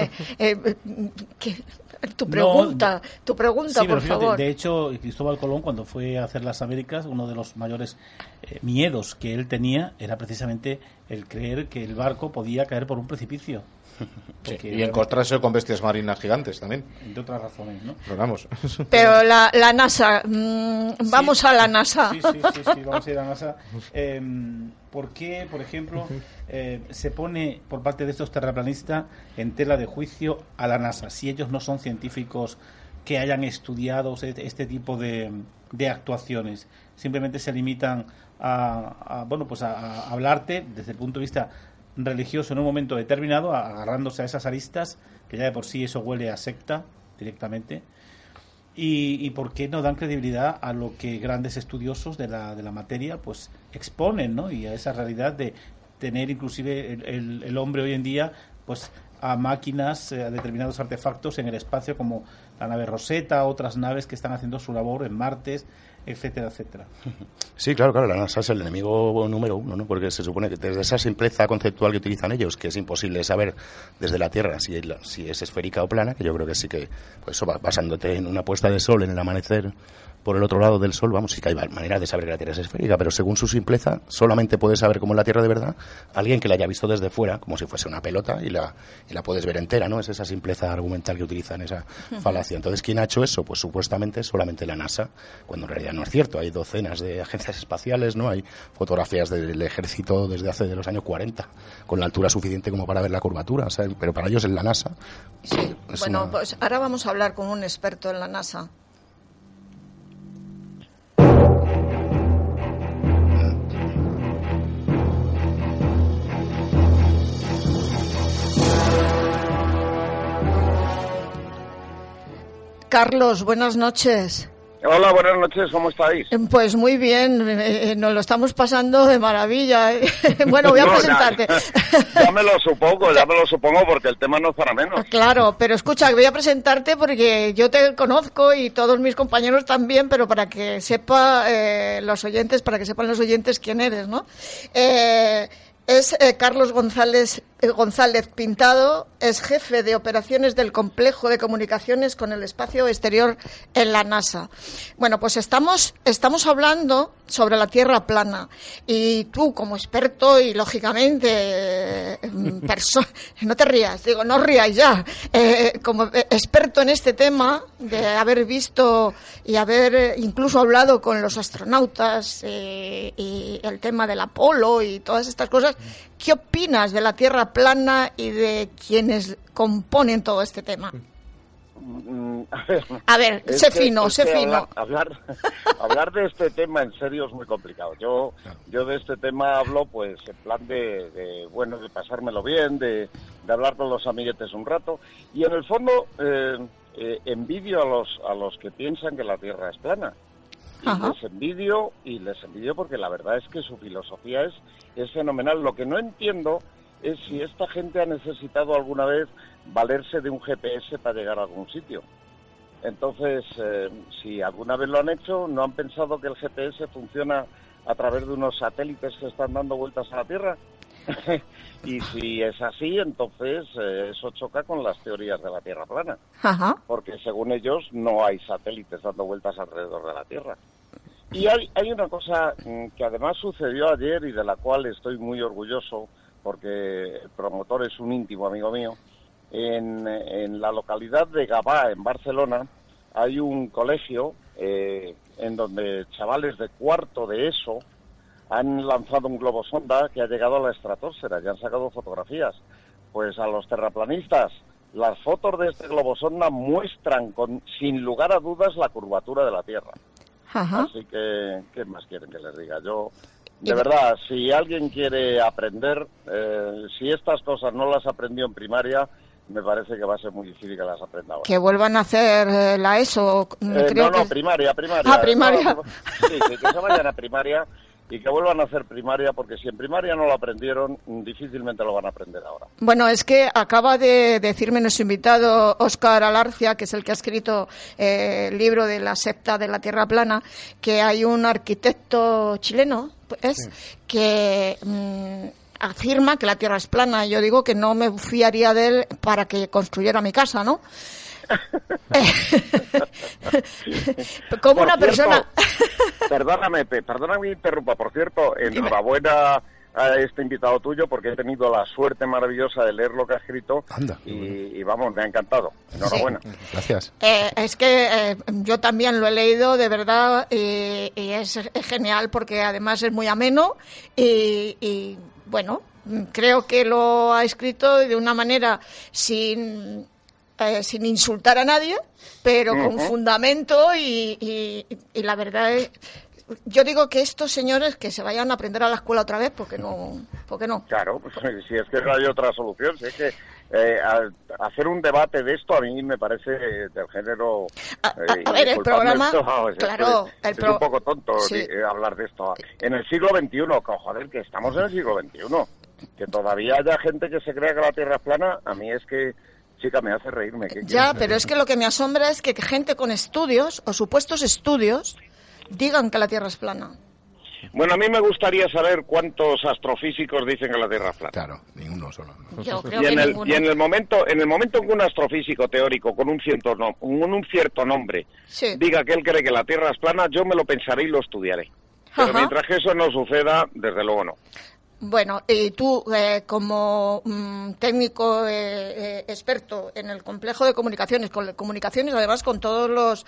tu pregunta, sí, por favor. De hecho, Cristóbal Colón, cuando fue a hacer las Américas, uno de los mayores miedos que él tenía era precisamente el creer que el barco podía caer por un precipicio. Sí, y encontrarse con bestias marinas gigantes también. De otras razones, ¿no? Pero vamos. Pero la NASA, vamos a la NASA. Sí, vamos a ir a la NASA. ¿Por qué, por ejemplo, se pone por parte de estos terraplanistas en tela de juicio a la NASA? Si ellos no son científicos que hayan estudiado este tipo de actuaciones, simplemente se limitan a hablarte desde el punto de vista religioso en un momento determinado, agarrándose a esas aristas, que ya de por sí eso huele a secta directamente, y por qué no dan credibilidad a lo que grandes estudiosos de la materia pues exponen, ¿no? Y a esa realidad de tener inclusive el hombre hoy en día pues a máquinas, a determinados artefactos en el espacio, como la nave Rosetta, otras naves que están haciendo su labor en Marte, etcétera, etcétera. Sí, claro, la NASA es el enemigo número uno, ¿no? Porque se supone que desde esa simpleza conceptual que utilizan ellos, que es imposible saber desde la Tierra si es esférica o plana, que yo creo que sí que, pues eso, basándote en una puesta de sol, en el amanecer por el otro lado del sol, vamos, sí que hay manera de saber que la Tierra es esférica, pero según su simpleza, solamente puede saber cómo es la Tierra de verdad alguien que la haya visto desde fuera, como si fuese una pelota, y la puedes ver entera, ¿no? Es esa simpleza argumental que utilizan, esa falacia. Entonces, ¿quién ha hecho eso? Pues supuestamente solamente la NASA, cuando en realidad no es cierto. Hay docenas de agencias espaciales, ¿no? Hay fotografías del ejército desde hace de los años 40, con la altura suficiente como para ver la curvatura, o sea, pero para ellos es la NASA. Sí, bueno, pues ahora vamos a hablar con un experto en la NASA. Carlos, buenas noches. Hola, buenas noches, ¿cómo estáis? Pues muy bien, nos lo estamos pasando de maravilla. Bueno, voy a presentarte. Ya me lo supongo porque el tema no es para menos. Claro, pero escucha, voy a presentarte porque yo te conozco y todos mis compañeros también, pero para que sepan los oyentes quién eres, ¿no? Es Carlos González Pintado, es jefe de operaciones del Complejo de Comunicaciones con el Espacio Exterior en la NASA. Bueno, pues estamos hablando sobre la Tierra plana y tú como experto y lógicamente no te rías, digo, no rías ya, como experto en este tema de haber visto y haber incluso hablado con los astronautas y el tema del Apolo y todas estas cosas, ¿qué opinas de la Tierra plana y de quienes componen todo este tema? A ver, sé fino. Hablar de este tema en serio es muy complicado. Yo de este tema hablo pues en plan de pasármelo bien, de hablar con los amiguetes un rato, y en el fondo envidio a los que piensan que la Tierra es plana. Les envidio porque la verdad es que su filosofía es fenomenal. Lo que no entiendo es si esta gente ha necesitado alguna vez valerse de un GPS para llegar a algún sitio. Entonces, si alguna vez lo han hecho, ¿no han pensado que el GPS funciona a través de unos satélites que están dando vueltas a la Tierra? Y si es así, entonces eso choca con las teorías de la Tierra plana. Porque según ellos no hay satélites dando vueltas alrededor de la Tierra. Y hay una cosa que además sucedió ayer y de la cual estoy muy orgulloso, porque el promotor es un íntimo amigo mío. En la localidad de Gavà, en Barcelona, hay un colegio en donde chavales de cuarto de ESO han lanzado un globo sonda que ha llegado a la estratosfera y han sacado fotografías. Pues a los terraplanistas, las fotos de este globo sonda muestran sin lugar a dudas la curvatura de la Tierra. Así que, ¿qué más quieren que les diga? Yo, de verdad, si alguien quiere aprender, si estas cosas no las aprendió en primaria, me parece que va a ser muy difícil que las aprenda ahora. Que vuelvan a hacer la ESO. Primaria. Primaria. Sí, que se vayan a primaria y que vuelvan a hacer primaria, porque si en primaria no lo aprendieron, difícilmente lo van a aprender ahora. Bueno, es que acaba de decirme nuestro invitado Óscar Alarcia, que es el que ha escrito el libro de la secta de la Tierra plana, que hay un arquitecto chileno, que afirma que la Tierra es plana. Yo digo que no me fiaría de él para que construyera mi casa, ¿no? Como por una persona. Perdóname, interrumpa. Por cierto, enhorabuena a este invitado tuyo, porque he tenido la suerte maravillosa de leer lo que ha escrito. Anda, y vamos, me ha encantado. Enhorabuena. Sí. Gracias. Es que yo también lo he leído, de verdad, y es genial porque además es muy ameno y bueno, creo que lo ha escrito de una manera sin insultar a nadie, pero con fundamento y la verdad es, yo digo que estos señores que se vayan a aprender a la escuela otra vez, porque no. Claro, pues, si es que no hay otra solución, si es que hacer un debate de esto a mí me parece del género. A ver, el programa, claro, es un poco tonto hablar de esto en el siglo XXI, joder, que estamos en el siglo XXI, que todavía haya gente que se crea que la Tierra es plana, a mí es que, chica, me hace reírme. Ya, pero es que lo que me asombra es que gente con estudios o supuestos estudios digan que la Tierra es plana. Bueno, a mí me gustaría saber cuántos astrofísicos dicen que la Tierra es plana. Claro, ninguno solo. Yo creo que ninguno. Y en el momento en que un astrofísico teórico con un cierto nombre diga que él cree que la Tierra es plana, yo me lo pensaré y lo estudiaré. Pero mientras que eso no suceda, desde luego no. Bueno, y tú, como técnico experto en el complejo de comunicaciones, además con todos los,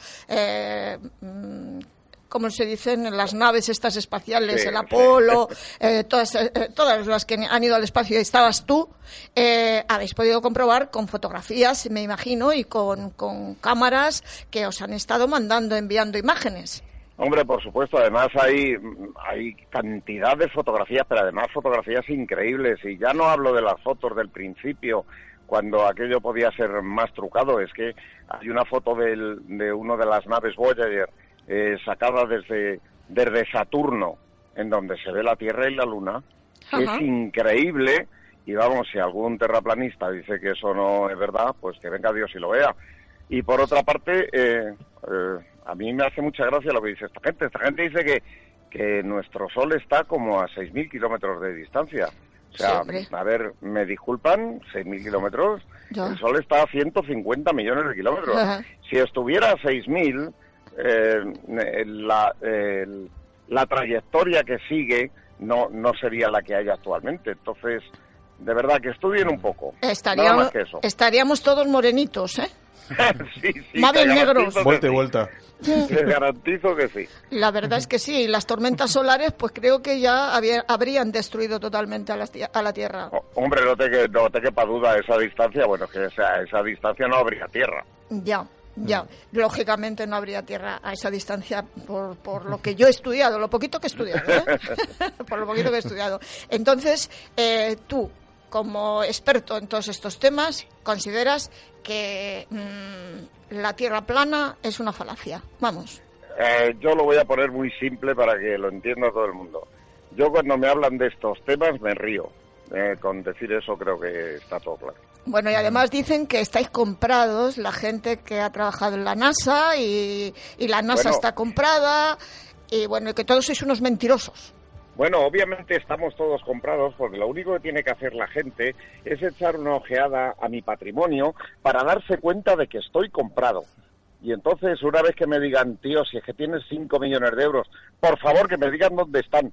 ¿cómo se dicen? Las naves estas espaciales, el Apolo, todas las que han ido al espacio y estabas tú, habéis podido comprobar con fotografías, me imagino, y con cámaras que os han estado enviando imágenes. Hombre, por supuesto, además hay cantidad de fotografías, pero además fotografías increíbles, y ya no hablo de las fotos del principio, cuando aquello podía ser más trucado. Es que hay una foto de una de las naves Voyager sacada desde Saturno, en donde se ve la Tierra y la Luna. Es increíble, y vamos, si algún terraplanista dice que eso no es verdad, pues que venga Dios y lo vea. Y por otra parte, a mí me hace mucha gracia lo que dice esta gente. Esta gente dice que nuestro Sol está como a 6.000 kilómetros de distancia. O sea, a ver, me disculpan, 6.000 kilómetros, el Sol está a 150 millones de kilómetros. Si estuviera a 6.000, la trayectoria que sigue no sería la que hay actualmente. Entonces, de verdad, que estudien un poco. Nada más que eso. Estaríamos todos morenitos, ¿eh? Sí, más bien negros. Vuelta y vuelta. Les garantizo que sí. La verdad es que sí. Las tormentas solares, pues creo que ya habrían destruido totalmente a la Tierra. Hombre, no te quepa duda, a esa distancia, bueno, que a esa distancia no habría Tierra. Ya. Lógicamente no habría Tierra a esa distancia por lo que yo he estudiado, lo poquito que he estudiado, por lo poquito que he estudiado. Entonces, tú, como experto en todos estos temas, consideras que la Tierra plana es una falacia. Vamos. Yo lo voy a poner muy simple para que lo entienda todo el mundo. Yo cuando me hablan de estos temas me río. Con decir eso creo que está todo claro. Bueno, y además dicen que estáis comprados, la gente que ha trabajado en la NASA, y la NASA está comprada, y bueno, y que todos sois unos mentirosos. Bueno, obviamente estamos todos comprados, porque lo único que tiene que hacer la gente es echar una ojeada a mi patrimonio para darse cuenta de que estoy comprado. Y entonces, una vez que me digan, tío, si es que tienes 5 millones de euros, por favor, que me digan dónde están.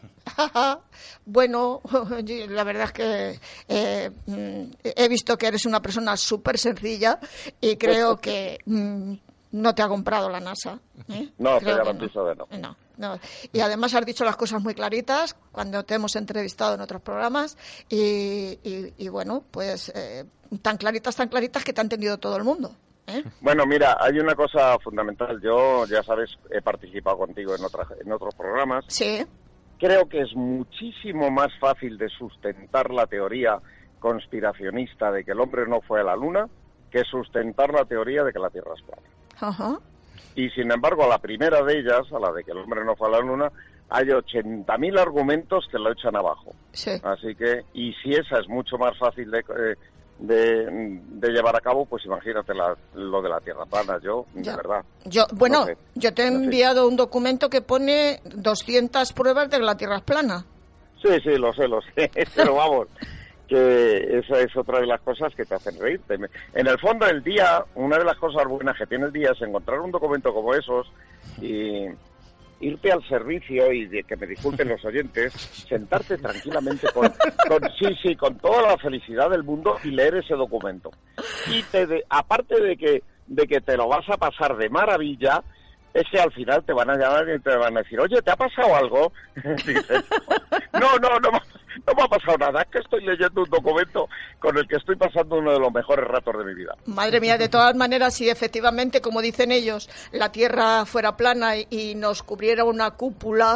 Bueno, la verdad es que he visto que eres una persona súper sencilla y creo que no te ha comprado la NASA. No, te garantizo que no. No. Y además has dicho las cosas muy claritas cuando te hemos entrevistado en otros programas y bueno, pues tan claritas que te ha entendido todo el mundo. Bueno, mira, hay una cosa fundamental. Yo, ya sabes, he participado contigo en otros programas. Sí. Creo que es muchísimo más fácil de sustentar la teoría conspiracionista de que el hombre no fue a la Luna que sustentar la teoría de que la Tierra es plana. Ajá. Y sin embargo, a la primera de ellas, a la de que el hombre no fue a la Luna, hay 80.000 argumentos que lo echan abajo. Sí. Así que, y si esa es mucho más fácil de llevar a cabo, pues imagínate lo de la Tierra plana. De verdad. Yo te he enviado un documento que pone 200 pruebas de que la Tierra es plana. Sí, lo sé, pero vamos, que esa es otra de las cosas que te hacen reírte. En el fondo del día, una de las cosas buenas que tiene el día es encontrar un documento como esos y irte al servicio y que me disculpen los oyentes, sentarte tranquilamente con toda la felicidad del mundo y leer ese documento. Y aparte de que te lo vas a pasar de maravilla, es que al final te van a llamar y te van a decir, oye, ¿te ha pasado algo? Dices, no me ha pasado nada, es que estoy leyendo un documento con el que estoy pasando uno de los mejores ratos de mi vida. Madre mía, de todas maneras, si efectivamente, como dicen ellos, la Tierra fuera plana y nos cubriera una cúpula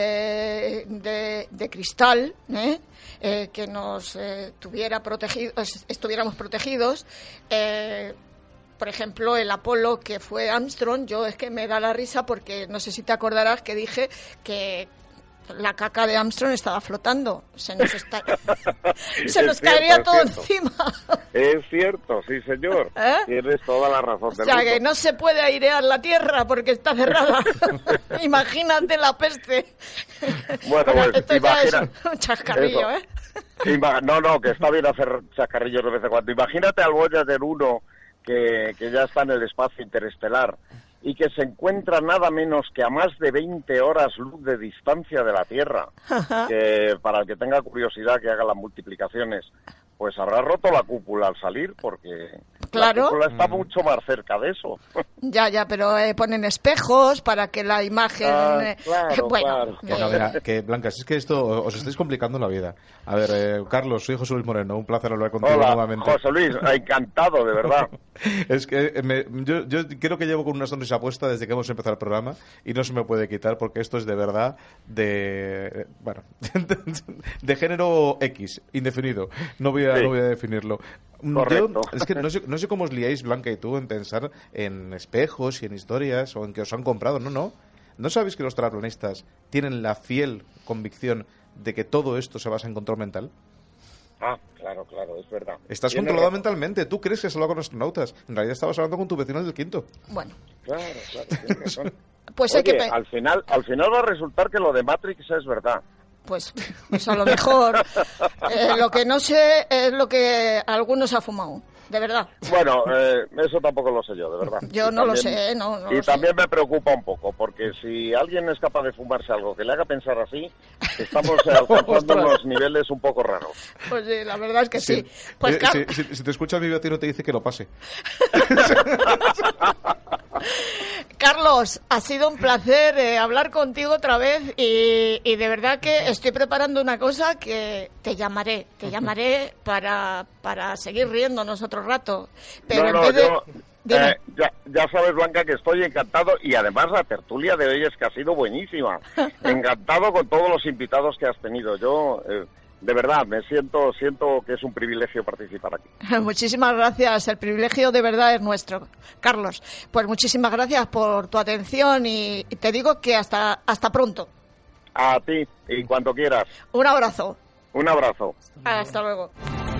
de cristal, que nos estuviéramos protegidos, por ejemplo, el Apolo, que fue Armstrong, yo es que me da la risa porque no sé si te acordarás que dije que la caca de Armstrong estaba flotando. Se nos caería todo encima. Es cierto, sí, señor. Tienes toda la razón del mundo. Que no se puede airear la Tierra porque está cerrada. Imagínate la peste. Bueno, pues esto ya es un chascarrillo, No, que está bien hacer chascarrillos de vez en cuando. Imagínate al Voyager 1 que ya está en el espacio interestelar y que se encuentra nada menos que a más de 20 horas luz de distancia de la Tierra, que para el que tenga curiosidad que haga las multiplicaciones, pues habrá roto la cúpula al salir, porque claro, la cúpula está mucho más cerca de eso. Ya, pero ponen espejos para que la imagen... Claro. Bueno, mira, que Blanca, es que esto os estáis complicando la vida. A ver, Carlos, soy José Luis Moreno, un placer hablar contigo nuevamente. José Luis, encantado, de verdad. Es que yo creo que llevo con una sonrisa puesta desde que hemos empezado el programa y no se me puede quitar porque esto es de verdad de género X, indefinido. No voy a definirlo. Correcto. Es que no sé cómo os liáis, Blanca y tú, en pensar en espejos y en historias o en que os han comprado. No. ¿No sabéis que los terraplanistas tienen la fiel convicción de que todo esto se basa en control mental? Ah, claro, es verdad. Estás Tiene controlado razón. mentalmente. Tú crees que has hablado con astronautas. En realidad estabas hablando con tu vecino del quinto. Bueno, Claro, tienes razón. pues hay Oye, que... al final va a resultar que lo de Matrix es verdad. Pues a lo mejor lo que no sé es lo que algunos ha fumado, de verdad. Bueno, eso tampoco lo sé yo, de verdad. Yo Y no lo también- sé, no Y lo sé. también me preocupa un poco, porque si alguien es capaz de fumarse algo que le haga pensar así, estamos alcanzando unos niveles un poco raros. Pues sí, la verdad es que sí. Pues claro, Si te escucha mi vecino te dice que lo pase. Carlos, ha sido un placer hablar contigo otra vez y de verdad que estoy preparando una cosa que te llamaré para seguir riéndonos otro rato. Pero No, en vez de... yo... Dime. ya sabes, Blanca, que estoy encantado y además la tertulia de hoy es que ha sido buenísima. Encantado con todos los invitados que has tenido. Yo, de verdad, siento que es un privilegio participar aquí. Muchísimas gracias, el privilegio de verdad es nuestro, Carlos. Pues muchísimas gracias por tu atención y te digo que hasta pronto. A ti, y cuando quieras. Un abrazo. Un abrazo. Hasta luego.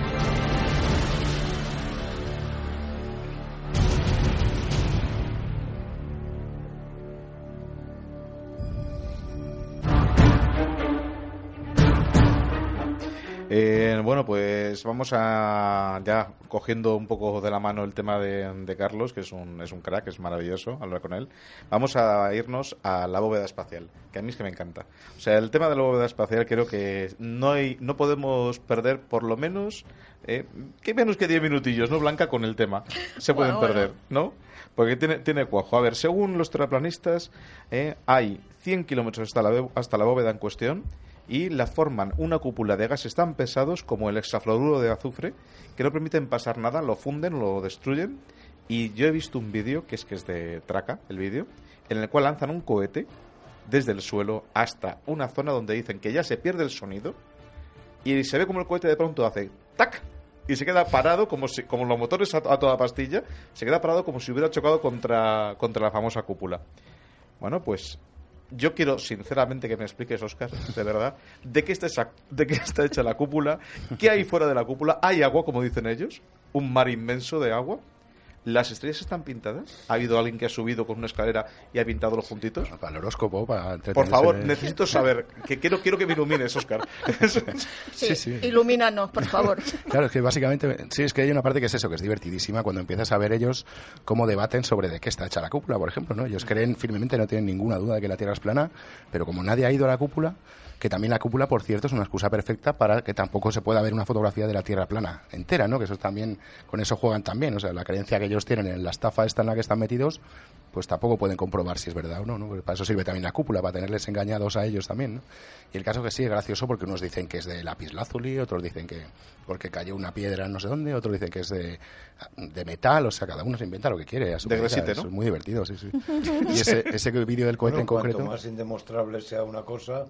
Bueno, pues vamos a ya cogiendo un poco de la mano el tema de Carlos, que es un crack, es maravilloso hablar con él. Vamos a irnos a la bóveda espacial, que a mí es que me encanta. O sea, el tema de la bóveda espacial creo que no podemos perder por lo menos, que menos que 10 minutillos, ¿no, Blanca? Con el tema. Se pueden Bueno. perder, ¿no? Porque tiene cuajo. A ver, según los terraplanistas, hay 100 kilómetros hasta la bóveda en cuestión, y la forman una cúpula de gases tan pesados como el hexafluoruro de azufre que no permiten pasar nada, lo funden, lo destruyen. Y yo he visto un vídeo que es de Traca, el vídeo, en el cual lanzan un cohete desde el suelo hasta una zona donde dicen que ya se pierde el sonido y se ve como el cohete de pronto hace ¡tac! Y se queda parado como los motores a toda pastilla, se queda parado como si hubiera chocado contra la famosa cúpula. Bueno, pues yo quiero sinceramente que me expliques, Óscar, de verdad, de qué está hecha la cúpula, qué hay fuera de la cúpula. ¿Hay agua, como dicen ellos? ¿Un mar inmenso de agua? ¿Las estrellas están pintadas? ¿Ha habido alguien que ha subido con una escalera y ha pintado los puntitos? Para el horóscopo, para Por entretenerse. favor, necesito saber, que quiero que me ilumines, Óscar. Sí, ilumínanos, por favor. Claro, es que básicamente, sí, es que hay una parte que es eso, que es divertidísima cuando empiezas a ver ellos cómo debaten sobre de qué está hecha la cúpula, por ejemplo, ¿no? Ellos creen firmemente, no tienen ninguna duda de que la Tierra es plana, pero como nadie ha ido a la cúpula, que también la cúpula, por cierto, es una excusa perfecta para que tampoco se pueda ver una fotografía de la Tierra plana entera, ¿no? Que eso también, con eso juegan también, o sea, la creencia que ellos tienen en la estafa esta en la que están metidos, pues tampoco pueden comprobar si es verdad o no, ¿no? Porque para eso sirve también la cúpula, para tenerles engañados a ellos también, ¿no? Y el caso que sí es gracioso porque unos dicen que es de lapislázuli, otros dicen que porque cayó una piedra en no sé dónde, otros dicen que es de metal, o sea, cada uno se inventa lo que quiere. A su De manera, Gresite, eso ¿no? es muy divertido, sí, sí. Y ese vídeo del cohete en concreto... Cuanto más indemostrable sea una cosa,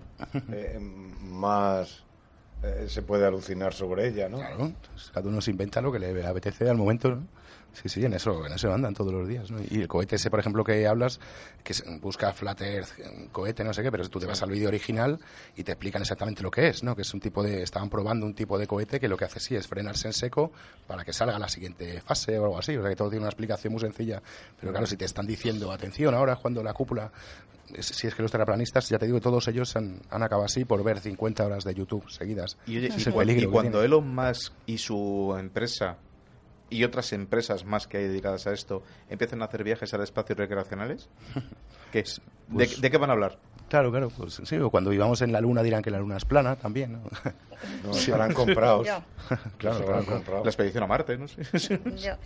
más se puede alucinar sobre ella, ¿no? Claro, pues cada uno se inventa lo que le apetece al momento, ¿no? Sí, en eso andan todos los días, ¿no? Y el cohete ese, por ejemplo, que hablas, que busca Flat Earth, cohete, no sé qué, pero tú te vas al vídeo original y te explican exactamente lo que es, ¿no? Que es un tipo estaban probando un tipo de cohete que lo que hace sí es frenarse en seco para que salga la siguiente fase o algo así, o sea que todo tiene una explicación muy sencilla, pero claro, si te están diciendo, atención, ahora cuando la cúpula... Si es que los terraplanistas, ya te digo, todos ellos han acabado así por ver 50 horas de YouTube seguidas. Y, oye, Ese es y el peligro que cuando tiene. Elon Musk y su empresa y otras empresas más que hay dedicadas a esto empiezan a hacer viajes al espacio recreacionales, ¿qué es? Pues- ¿De qué van a hablar? Claro, pues sí, o cuando vivamos en la Luna dirán que la Luna es plana también, ¿no? No, estarán comprados. Ya. Claro, Estarán claro. comprados. La expedición a Marte, ¿no? Sí. Ya.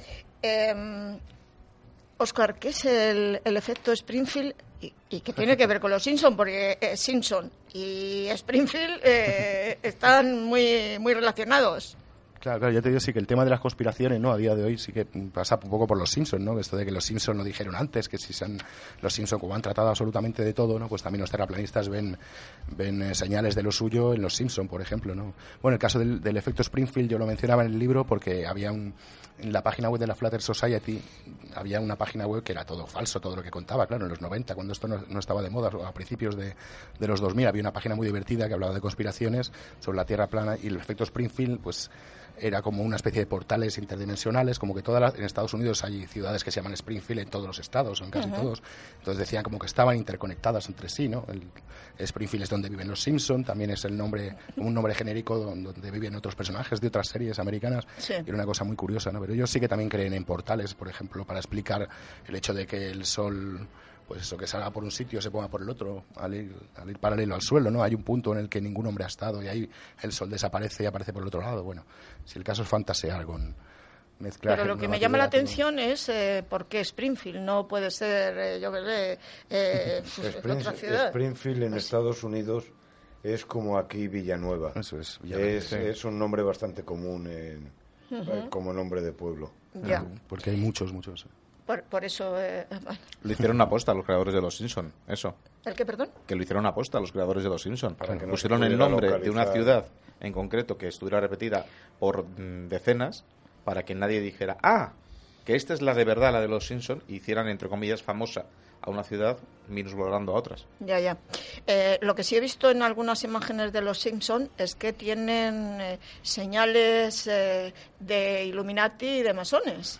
Óscar, ¿qué es el efecto Springfield y qué tiene que ver con los Simpson? Porque Simpson y Springfield están muy relacionados. Claro, ya te digo, sí que el tema de las conspiraciones, ¿no? A día de hoy sí que pasa un poco por los Simpsons, ¿no? Esto de que los Simpsons lo dijeron antes, que si los Simpsons, como han tratado absolutamente de todo, ¿no? Pues también los terraplanistas ven señales de lo suyo en los Simpsons, por ejemplo, ¿no? Bueno, el caso del efecto Springfield yo lo mencionaba en el libro porque en la página web de la Flat Earth Society había una página web que era todo falso, todo lo que contaba, claro, en los 90, cuando esto no estaba de moda, a principios de los 2000, había una página muy divertida que hablaba de conspiraciones sobre la Tierra plana, y el efecto Springfield, pues era como una especie de portales interdimensionales, como que en Estados Unidos hay ciudades que se llaman Springfield en todos los estados, en casi todos, entonces decían como que estaban interconectadas entre sí, ¿no? El Springfield es donde viven los Simpson, también es un nombre genérico donde viven otros personajes de otras series americanas, y era una cosa muy curiosa, ¿no? Pero ellos sí que también creen en portales, por ejemplo, para explicar el hecho de que el sol, pues eso, que salga por un sitio se ponga por el otro al ir paralelo al suelo, ¿no? Hay un punto en el que ningún hombre ha estado y ahí el sol desaparece y aparece por el otro lado. Bueno, si el caso es fantasear con mezclar. Pero lo que me llama la atención es por qué Springfield no puede ser, yo qué sé, otra ciudad. Springfield en Estados Unidos es como aquí Villanueva. Eso es. Es un nombre bastante común como nombre de pueblo. Ya. Porque hay muchos. Por eso... Lo hicieron aposta los creadores de Los Simpson, eso. ¿El qué, perdón? Que lo hicieron aposta los creadores de Los Simpson. Para que no pusieron el nombre de una ciudad en concreto que estuviera repetida por decenas para que nadie dijera, que esta es la de verdad, la de Los Simpson, y hicieran, entre comillas, famosa a una ciudad minusvalorando a otras. Ya. Lo que sí he visto en algunas imágenes de Los Simpson es que tienen señales de Illuminati y de masones.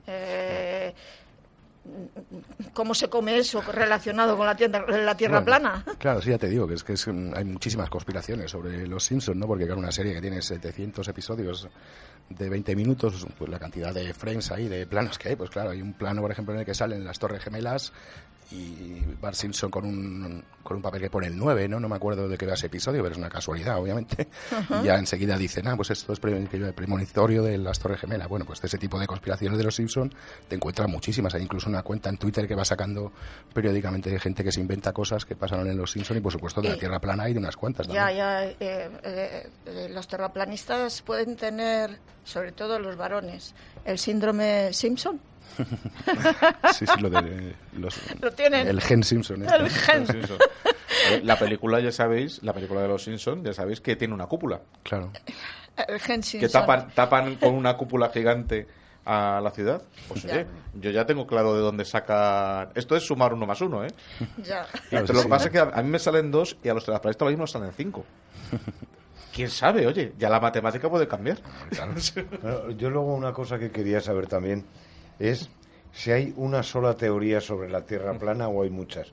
¿Cómo se come eso relacionado con la Tierra plana? Claro, sí, ya te digo, que hay muchísimas conspiraciones sobre Los Simpsons, ¿no? Porque, claro, una serie que tiene 700 episodios de 20 minutos, pues la cantidad de frames ahí, de planos que hay, pues claro, hay un plano, por ejemplo, en el que salen las Torres Gemelas y Bart Simpson con un papel que pone el 9, ¿no? No me acuerdo de qué era ese episodio, pero es una casualidad, obviamente. Y ya enseguida dicen, pues esto es premonitorio de las Torres Gemelas. Bueno, pues de ese tipo de conspiraciones de Los Simpson te encuentras muchísimas. Hay incluso una cuenta en Twitter que va sacando periódicamente de gente que se inventa cosas que pasaron en Los Simpson, y por supuesto de la Tierra plana hay de unas cuantas también. Los terraplanistas pueden tener, sobre todo los varones, el síndrome Simpson. Sí, lo tienen. El gen Simpson. El gen Simpson. La película, ya sabéis, la película de Los Simpsons, ya sabéis que tiene una cúpula. Claro. El gen Simpson. Que tapan con una cúpula gigante a la ciudad. Pues oye, yo ya tengo claro de dónde sacan... Esto es sumar 1 más 1, ¿eh? Ya. Pero lo que pasa es que a mí me salen 2 y a los terraplanistas lo mismo salen 5. ¿Quién sabe? Oye, ya la matemática puede cambiar. Claro. Bueno, yo luego una cosa que quería saber también es si hay una sola teoría sobre la Tierra plana o hay muchas.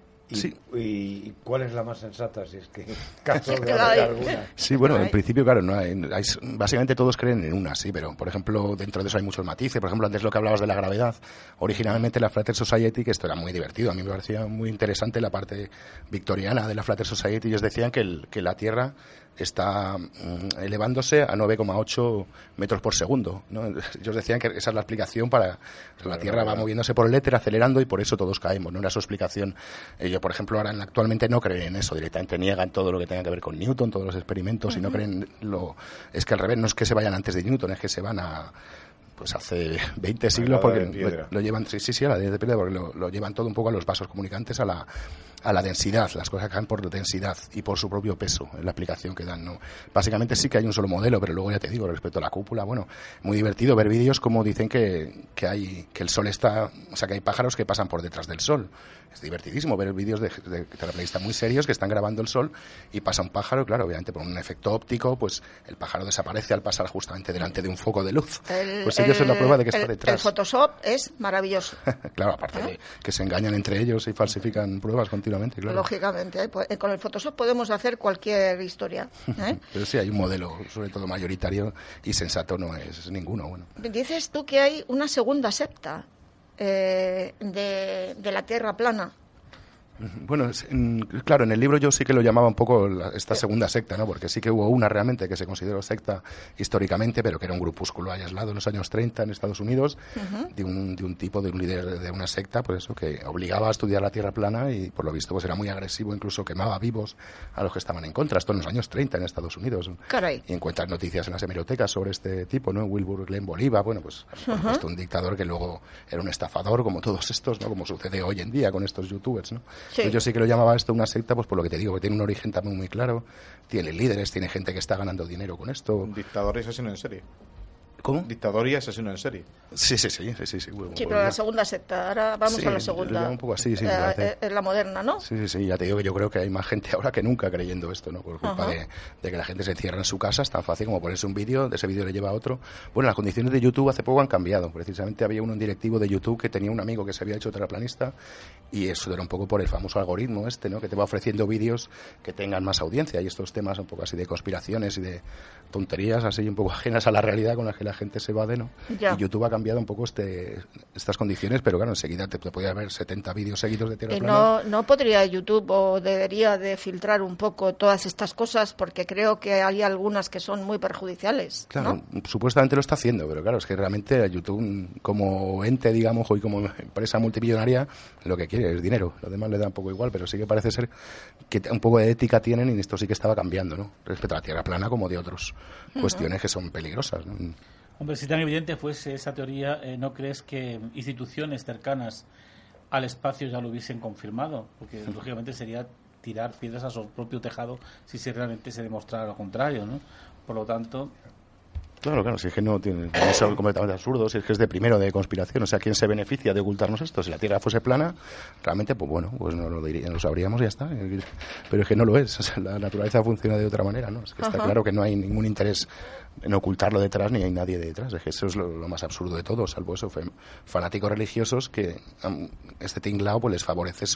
¿Y cuál es la más sensata? Si es que caso de haber alguna. Sí, bueno, en principio, claro, no hay, básicamente todos creen en una, sí, pero por ejemplo, dentro de eso hay muchos matices. Por ejemplo, antes lo que hablabas de la gravedad, originalmente la Flat Earth Society, que esto era muy divertido, a mí me parecía muy interesante la parte victoriana de la Flat Earth Society. Ellos decían que la Tierra está elevándose a 9,8 metros por segundo, ¿no? Ellos decían que esa es la explicación para... la Tierra va moviéndose por el éter, acelerando, y por eso todos caemos, ¿no? Era su explicación. Ellos, por ejemplo, actualmente no creen en eso, directamente niegan todo lo que tenga que ver con Newton, todos los experimentos, y no creen es que al revés, no es que se vayan antes de Newton, es que se van pues hace 20 siglos, porque lo llevan, sí, a la de piedra, porque lo llevan todo un poco a los vasos comunicantes, a la densidad, las cosas caen por densidad y por su propio peso, en la aplicación que dan, ¿no? Básicamente sí que hay un solo modelo, pero luego ya te digo, respecto a la cúpula, bueno, muy divertido ver vídeos como dicen que el sol está, o sea, que hay pájaros que pasan por detrás del sol. Es divertidísimo ver vídeos de terraplanistas muy serios que están grabando el sol y pasa un pájaro, claro, obviamente por un efecto óptico, pues el pájaro desaparece al pasar justamente delante de un foco de luz. Pues ellos son la prueba de que está detrás. El Photoshop es maravilloso. Claro, aparte de que se engañan entre ellos y falsifican pruebas continuamente, claro. Lógicamente, con el Photoshop podemos hacer cualquier historia. Pero sí, hay un modelo, sobre todo mayoritario, y sensato no es ninguno. Bueno. Dices tú que hay una segunda secta de la Tierra plana. Bueno, claro, en el libro yo sí que lo llamaba un poco esta segunda secta, ¿no? Porque sí que hubo una realmente que se consideró secta históricamente, pero que era un grupúsculo aislado en los años 30 en Estados Unidos, de un tipo, de un líder de una secta, pues eso, que obligaba a estudiar la Tierra plana y por lo visto pues era muy agresivo, incluso quemaba vivos a los que estaban en contra. Esto en los años 30 en Estados Unidos. Caray. Y encuentras noticias en las hemerotecas sobre este tipo, ¿no? Wilbur Glenn Bolívar, bueno, pues por supuesto un dictador que luego era un estafador, como todos estos, ¿no? Como sucede hoy en día con estos youtubers, ¿no? Sí. Yo sí que lo llamaba esto una secta, pues por lo que te digo, que tiene un origen también muy claro, tiene líderes, tiene gente que está ganando dinero con esto. Un dictador y asesino en serie. ¿Cómo? Dictador y asesino en serie. Sí. Sí, pero la segunda secta. Ahora vamos a la segunda. Un poco así, es la moderna, ¿no? Sí, ya te digo que yo creo que hay más gente ahora que nunca creyendo esto, ¿no? Por culpa de que la gente se encierra en su casa, es tan fácil como ponerse un vídeo, de ese vídeo le lleva a otro. Bueno, las condiciones de YouTube hace poco han cambiado. Precisamente había un directivo de YouTube que tenía un amigo que se había hecho terraplanista y eso era un poco por el famoso algoritmo este, ¿no? Que te va ofreciendo vídeos que tengan más audiencia y estos temas un poco así de conspiraciones y de tonterías así un poco ajenas a la realidad con las que la gente se evade, ¿no? Y YouTube ha cambiado un poco estas condiciones, pero claro, enseguida te podía ver 70 vídeos seguidos de Tierra plana. No podría YouTube o debería de filtrar un poco todas estas cosas porque creo que hay algunas que son muy perjudiciales. Claro, ¿no? Supuestamente lo está haciendo, pero claro, es que realmente YouTube como ente, digamos, y como empresa multimillonaria, lo que quiere es dinero. Lo demás le da un poco igual, pero sí que parece ser que un poco de ética tienen y esto sí que estaba cambiando, ¿no? Respecto a la Tierra plana como de otras cuestiones que son peligrosas, ¿no? Hombre, si tan evidente fuese esa teoría, ¿no crees que instituciones cercanas al espacio ya lo hubiesen confirmado? Porque lógicamente sería tirar piedras a su propio tejado si realmente se demostrara lo contrario, ¿no? Por lo tanto... Claro, si es que no tiene, es algo completamente absurdo, si es que es de primero de conspiración, o sea, ¿quién se beneficia de ocultarnos esto? Si la Tierra fuese plana, realmente, pues bueno, pues no lo sabríamos y ya está, pero es que no lo es, o sea, la naturaleza funciona de otra manera, ¿no? Es que está claro que no hay ningún interés en ocultarlo detrás, ni hay nadie detrás, es que eso es lo más absurdo de todo, salvo eso, fanáticos religiosos que este tinglao pues les favorece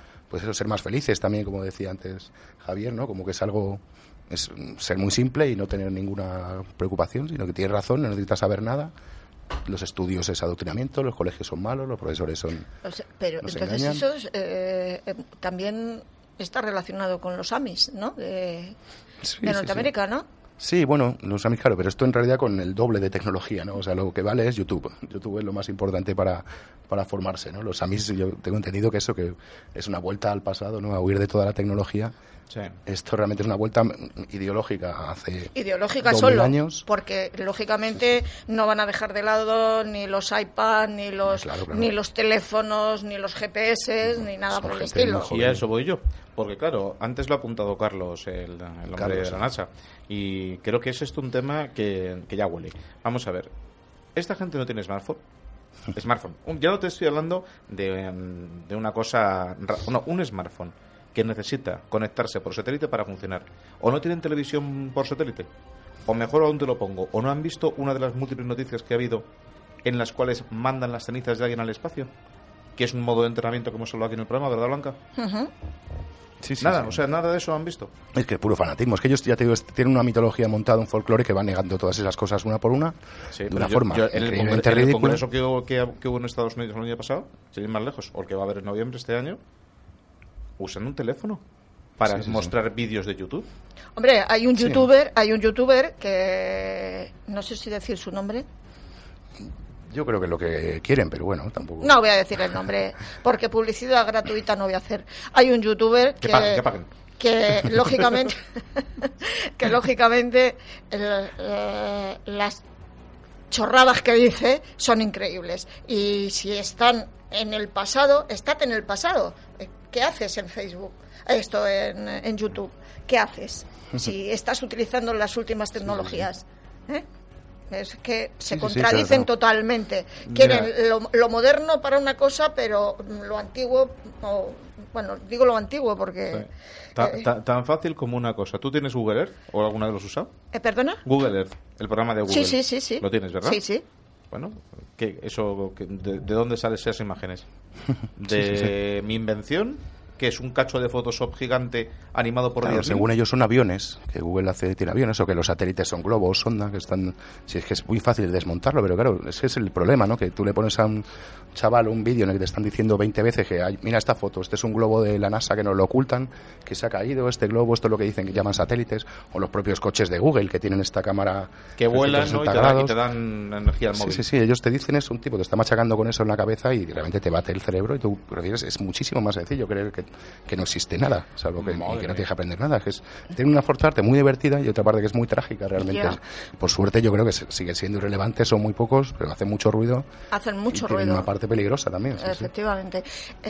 ser más felices también, como decía antes Javier, ¿no? Como que es algo... Es ser muy simple y no tener ninguna preocupación, sino que tienes razón, no necesitas saber nada. Los estudios es adoctrinamiento, los colegios son malos, los profesores son... pero entonces engañan. Eso también está relacionado con los Amis, ¿no? De Norteamérica, ¿no? Sí, bueno, los Amis, claro, pero esto en realidad con el doble de tecnología, ¿no? O sea, lo que vale es YouTube. YouTube es lo más importante para formarse, ¿no? Los Amis, yo tengo entendido que eso que es una vuelta al pasado, ¿no? A huir de toda la tecnología. Sí. Esto realmente es una vuelta ideológica solo años. Porque lógicamente no van a dejar de lado ni los iPads, ni los teléfonos, ni los GPS, ni nada por el estilo. Y a eso voy yo, porque claro, antes lo ha apuntado Carlos, el hombre de la NASA, y creo que es esto un tema que ya huele. Vamos a ver, esta gente no tiene smartphone. Ya no te estoy hablando de una cosa, un smartphone que necesita conectarse por satélite para funcionar. O no tienen televisión por satélite, o mejor aún te lo pongo, o no han visto una de las múltiples noticias que ha habido en las cuales mandan las cenizas de alguien al espacio, que es un modo de entrenamiento que hemos hablado aquí en el programa, ¿verdad, Blanca? Sí, nada, sí. O sea, nada de eso han visto. Es que es puro fanatismo. Es que ellos, ya te digo, tienen una mitología montada, un folclore que va negando todas esas cosas una por una, de una forma increíblemente ridícula. El congreso que hubo en Estados Unidos el año pasado, sin ir más lejos, o el que va a haber en noviembre este año, usan un teléfono para mostrar vídeos de YouTube. Hombre, hay un youtuber que no sé si decir su nombre. Yo creo que es lo que quieren, pero bueno, tampoco. No voy a decir el nombre, porque publicidad gratuita no voy a hacer. Hay un youtuber que paguen. Que lógicamente las chorradas que dice son increíbles. Y si están en el pasado, estate en el pasado. ¿Qué haces en Facebook? Esto en YouTube. ¿Qué haces? Si estás utilizando las últimas tecnologías. Es que se contradicen totalmente. Quieren lo moderno para una cosa, pero lo antiguo... bueno, digo lo antiguo porque... Tan fácil como una cosa. ¿Tú tienes Google Earth o alguna vez lo has usado? ¿Perdona? Google Earth, el programa de Google. Sí. Lo tienes, ¿verdad? Sí. Bueno, ¿de dónde salen esas imágenes? ¿De mi invención que es un cacho de Photoshop gigante animado por 10.000. Según ellos son aviones, que Google tiene aviones, o que los satélites son globos, sonda, que están... Si es que es muy fácil desmontarlo, pero claro, ese es el problema, ¿no? Que tú le pones a un chaval un vídeo en el que te están diciendo 20 veces que mira esta foto, este es un globo de la NASA que nos lo ocultan, que se ha caído, este globo, esto es lo que dicen que llaman satélites, o los propios coches de Google que tienen esta cámara que vuelan, ¿no? Y te dan energía al móvil. Sí, ellos te dicen eso, un tipo te está machacando con eso en la cabeza y realmente te bate el cerebro y tú prefieres, es muchísimo más sencillo creer que no existe nada, salvo que no tienes que aprender nada, que tiene una parte muy divertida y otra parte que es muy trágica realmente. Por suerte yo creo que siguen siendo irrelevantes, son muy pocos, pero hacen mucho ruido. Hacen mucho ruido. Tienen una parte peligrosa también. Efectivamente.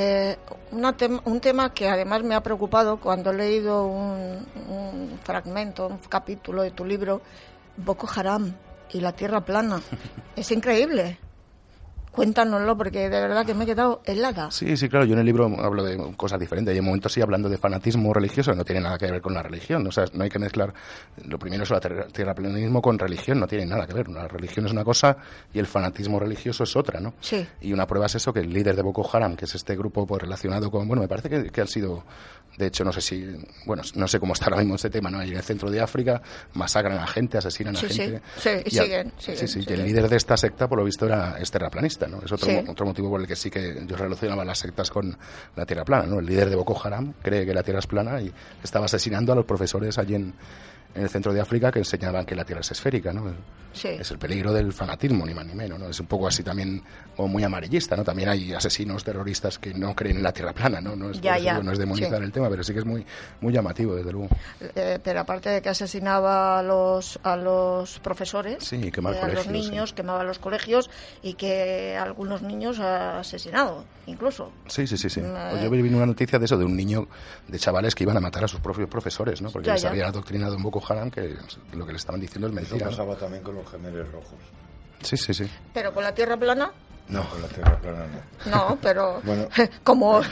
Un tema que además me ha preocupado cuando he leído un fragmento, un capítulo de tu libro, Boko Haram y la tierra plana. Es increíble. Cuéntanoslo, porque de verdad que me he quedado helada. Sí, claro, yo en el libro hablo de cosas diferentes. Y en momentos sí hablando de fanatismo religioso, que no tiene nada que ver con la religión. O sea, no hay que mezclar, lo primero es el terraplanismo con religión, no tiene nada que ver. La religión es una cosa y el fanatismo religioso es otra, ¿no? Sí. Y una prueba es eso, que el líder de Boko Haram, que es este grupo pues relacionado con, me parece que han sido, de hecho, no sé cómo está ahora mismo este tema, ¿no? Ahí en el centro de África masacran a gente, asesinan a gente. Siguen. Y el líder de esta secta, por lo visto, es terraplanista, ¿no? Es otro motivo por el que sí que yo relacionaba las sectas con la tierra plana, ¿no? El líder de Boko Haram cree que la tierra es plana y estaba asesinando a los profesores allí en el centro de África que enseñaban que la tierra es esférica, ¿no? Es el peligro del fanatismo, ni más ni menos, ¿no? Es un poco así también, como muy amarillista, ¿no? También hay asesinos terroristas que no creen en la tierra plana, ¿no? No es demonizar el tema, pero sí que es muy, muy llamativo, desde luego. Pero aparte de que asesinaba a los profesores, quemaba a colegios, los niños, quemaba los colegios y que algunos niños ha asesinado, incluso. Sí. Pues yo vi una noticia de eso, de un niño, de chavales que iban a matar a sus propios profesores, ¿no? Porque les habían adoctrinado en Boko Haram que lo que le estaban diciendo es mentira. Eso pasaba también con los gemelos rojos. Sí. ¿Pero con la tierra plana? No, con la tierra plana no. No, pero bueno. Como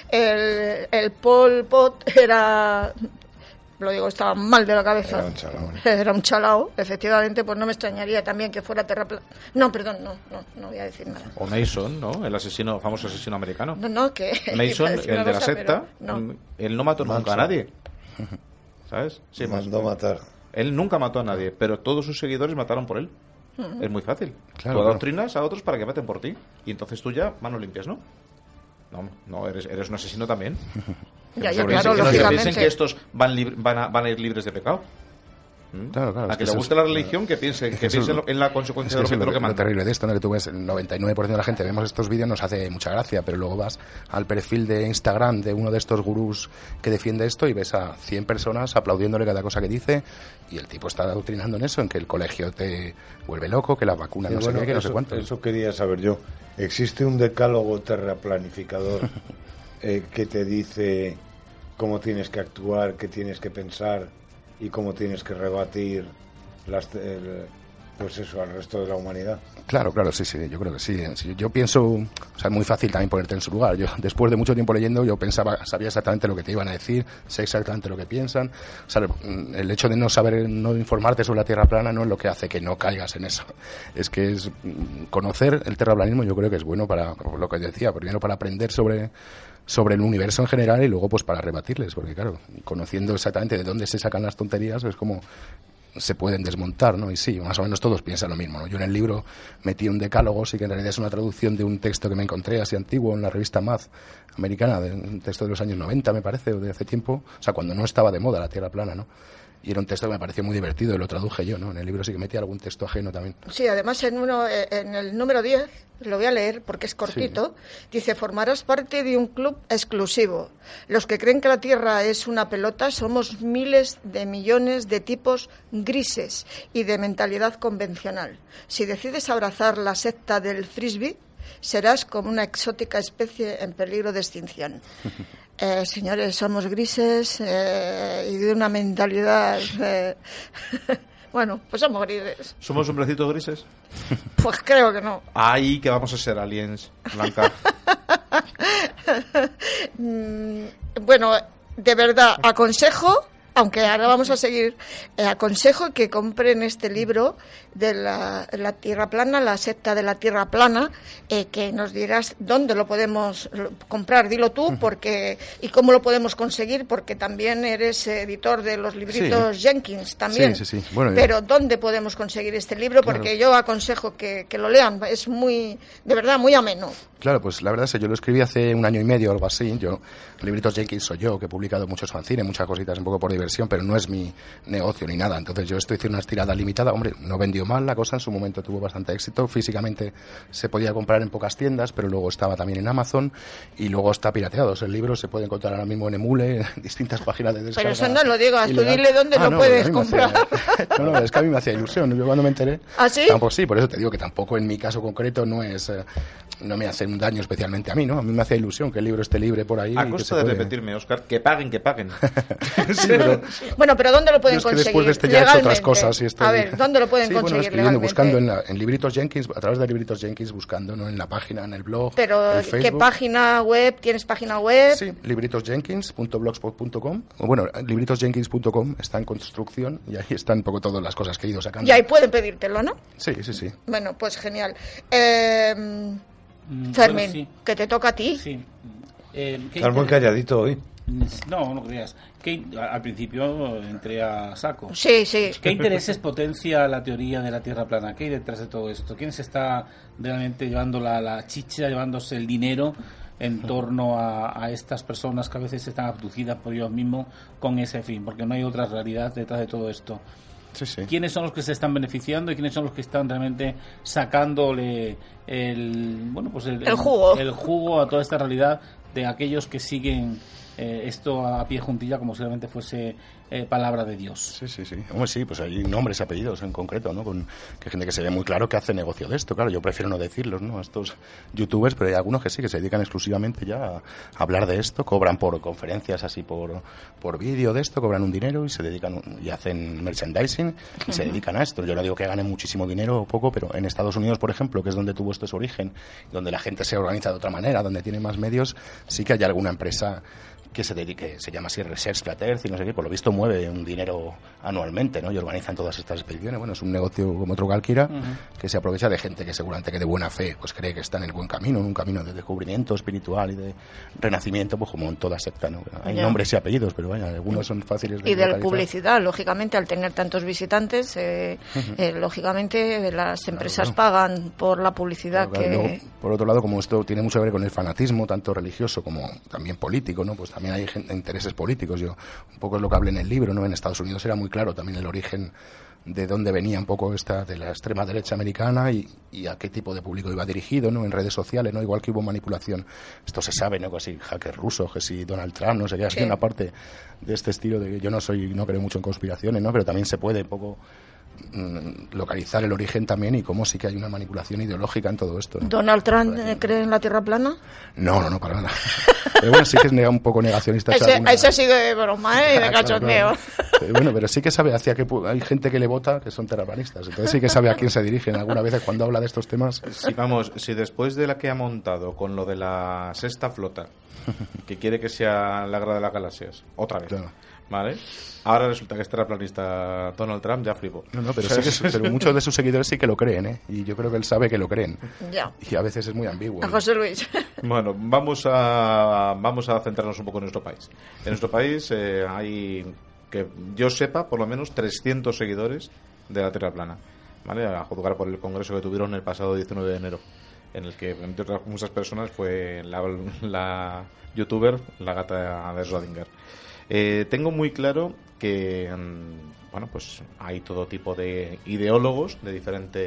el Pol Pot era... Lo digo, estaba mal de la cabeza. Era un chalao, efectivamente, pues no me extrañaría también que fuera tierra plana. No, perdón, no voy a decir nada. O Mason, ¿no? El famoso asesino americano. No, que... Mason, el de la secta, él no mató nunca a nadie. ¿Sabes? Sí, mandó matar. Él nunca mató a nadie, pero todos sus seguidores mataron por él. Es muy fácil. Claro, tú adoctrinas a otros para que maten por ti. Y entonces tú ya, manos limpias, ¿no? No, eres un asesino también. Claro, lógicamente. Que piensen que estos van a ir libres de pecado. Claro, a que le guste la religión, que piense en la consecuencia de lo que manda. Lo terrible de esto, ¿no? Que tú ves, el 99% de la gente vemos estos vídeos, nos hace mucha gracia, pero luego vas al perfil de Instagram de uno de estos gurús que defiende esto y ves a 100 personas aplaudiéndole cada cosa que dice y el tipo está adoctrinando en eso, en que el colegio te vuelve loco, que las vacunas no sé qué, que no sé cuánto. Eso quería saber yo. ¿Existe un decálogo terraplanificador que te dice cómo tienes que actuar, qué tienes que pensar y cómo tienes que rebatir pues eso al resto de la humanidad? Claro, sí, yo creo que sí. Yo pienso, o sea, es muy fácil también ponerte en su lugar. Yo, después de mucho tiempo leyendo, yo sabía exactamente lo que te iban a decir, sé exactamente lo que piensan. O sea, el hecho de no informarte sobre la tierra plana no es lo que hace que no caigas en eso. Es que es conocer el terraplanismo, yo creo que es bueno para lo que decía, primero para aprender sobre el universo en general y luego pues para rebatirles, porque claro, conociendo exactamente de dónde se sacan las tonterías es como se pueden desmontar, ¿no? Y sí, más o menos todos piensan lo mismo, ¿no? Yo en el libro metí un decálogo, sí que en realidad es una traducción de un texto que me encontré así antiguo en la revista Math americana, de un texto de los años 90 me parece, o de hace tiempo, o sea, cuando no estaba de moda la tierra plana, ¿no? Y era un texto que me pareció muy divertido y lo traduje yo, ¿no? En el libro sí que metí algún texto ajeno también. Sí, además en el número 10, lo voy a leer porque es cortito, dice: formarás parte de un club exclusivo. Los que creen que la Tierra es una pelota somos miles de millones de tipos grises y de mentalidad convencional. Si decides abrazar la secta del frisbee, serás como una exótica especie en peligro de extinción. Señores, somos grises y de una mentalidad... Bueno, pues somos grises. ¿Somos hombrecitos grises? Pues creo que no. Ay, que vamos a ser aliens, Blanca. Bueno, de verdad, aconsejo aunque ahora vamos a seguir. Aconsejo que compren este libro de la Tierra Plana, la secta de la Tierra Plana, que nos dirás dónde lo podemos comprar, dilo tú, porque y cómo lo podemos conseguir, porque también eres editor de los libritos Jenkins también. Sí. Bueno, pero ¿dónde podemos conseguir este libro? Porque yo aconsejo que lo lean, es muy, de verdad, muy ameno. Claro, pues la verdad es que yo lo escribí hace 1 año y medio o algo así. Libritos Jenkins soy yo, que he publicado muchos fanzines, muchas cositas un poco por diversión, pero no es mi negocio ni nada. Entonces yo estoy haciendo una tirada limitada. Hombre, no vendió mal la cosa, en su momento tuvo bastante éxito. Físicamente se podía comprar en pocas tiendas, pero luego estaba también en Amazon y luego está pirateado. El libro se puede encontrar ahora mismo en Emule, en distintas páginas de descarga. Pero eso no lo digo, tú dile dónde lo puedes comprar. No, es que a mí me hacía ilusión. Yo cuando me enteré... ¿Ah, sí? Tampoco, sí, por eso te digo que tampoco en mi caso concreto no me hace un daño especialmente a mí, ¿no? A mí me hace ilusión que el libro esté libre por ahí. A costa de repetirme, Óscar, que paguen. Sí, pero... Bueno, pero ¿dónde lo pueden conseguir? Después de este ya he hecho otras cosas. A ver, ¿dónde lo pueden conseguir escribiendo, legalmente? buscando en Libritos Jenkins, a través de Libritos Jenkins, buscando, ¿no? En la página, en el blog, pero en Facebook. ¿qué página web? ¿Tienes página web? Sí, libritosjenkins.blogspot.com. Bueno, libritosjenkins.com está en construcción y ahí están un poco todas las cosas que he ido sacando. Y ahí pueden pedírtelo, ¿no? Sí. Bueno, pues genial. Fermín, bueno, sí. que te toca a ti. Sí. Estás muy calladito hoy. No creas. Al principio entré a saco. Sí. ¿Qué intereses potencia la teoría de la Tierra plana? ¿Qué hay detrás de todo esto? ¿Quién se está realmente llevando la chicha, llevándose el dinero en torno a estas personas que a veces están abducidas por ellos mismos con ese fin? Porque no hay otra realidad detrás de todo esto. Sí. ¿Quiénes son los que se están beneficiando y quiénes son los que están realmente sacándole el jugo a toda esta realidad de aquellos que siguen esto a pie juntilla como si realmente fuese palabra de Dios? Sí. Hombre, sí, pues hay nombres y apellidos en concreto, ¿no? Que gente que se ve muy claro que hace negocio de esto. Claro, yo prefiero no decirlos, ¿no? A estos youtubers, pero hay algunos que sí, que se dedican exclusivamente ya a hablar de esto, cobran por conferencias así por vídeo de esto, cobran un dinero y se dedican y hacen merchandising y se dedican a esto. Yo no digo que ganen muchísimo dinero o poco, pero en Estados Unidos, por ejemplo, que es donde tuvo esto su origen, donde la gente se organiza de otra manera, donde tiene más medios, sí que hay alguna empresa que se dedique, se llama así Research Flat Earth y no sé qué, por lo visto mueve un dinero anualmente, ¿no? Y organizan todas estas expediciones. Bueno, es un negocio como otro cualquiera, que se aprovecha de gente que seguramente que de buena fe pues cree que está en el buen camino, en un camino de descubrimiento espiritual y de renacimiento, pues como en toda secta, ¿no? Hay nombres y apellidos, pero vaya, algunos son fáciles de localizar. Y de publicidad, lógicamente, al tener tantos visitantes, lógicamente las empresas pagan por la publicidad que... Luego, por otro lado, como esto tiene mucho que ver con el fanatismo, tanto religioso como también político, ¿no? Pues también hay intereses políticos. Yo un poco es lo que hablé en el libro, ¿no? En Estados Unidos era muy claro también el origen de dónde venía un poco de la extrema derecha americana y a qué tipo de público iba dirigido, ¿no? En redes sociales, ¿no? Igual que hubo manipulación, esto se sabe, ¿no? Que si hackers rusos, que si Donald Trump, no sé qué, así una parte de este estilo de que yo no creo mucho en conspiraciones, ¿no? Pero también se puede un poco localizar el origen también y cómo sí que hay una manipulación ideológica en todo esto, ¿no? ¿Donald Trump cree en la Tierra plana? No, para nada. Pero bueno, sí que es un poco negacionista. Ese ha sido de broma, y de cachondeo. Claro. Bueno, pero sí que sabe hacia qué hay gente que le vota que son terraplanistas, entonces sí que sabe a quién se dirigen. Alguna vez cuando habla de estos temas... Sí, vamos, si después de la que ha montado con lo de la sexta flota, que quiere que sea la guerra de las galaxias, otra vez, claro. ¿Vale? Ahora resulta que es terraplanista Donald Trump, ya flipo. No, pero, pero muchos de sus seguidores sí que lo creen, ¿eh? Y yo creo que él sabe que lo creen. Ya. Y a veces es muy ambiguo. A José Luis. Bueno, vamos a centrarnos un poco en nuestro país. En nuestro país hay, que yo sepa, por lo menos 300 seguidores de la Tierra plana, ¿vale? A juzgar por el congreso que tuvieron el pasado 19 de enero, en el que, entre otras muchas personas, fue la youtuber, la gata de Schrödinger. Tengo muy claro que bueno, pues hay todo tipo de ideólogos de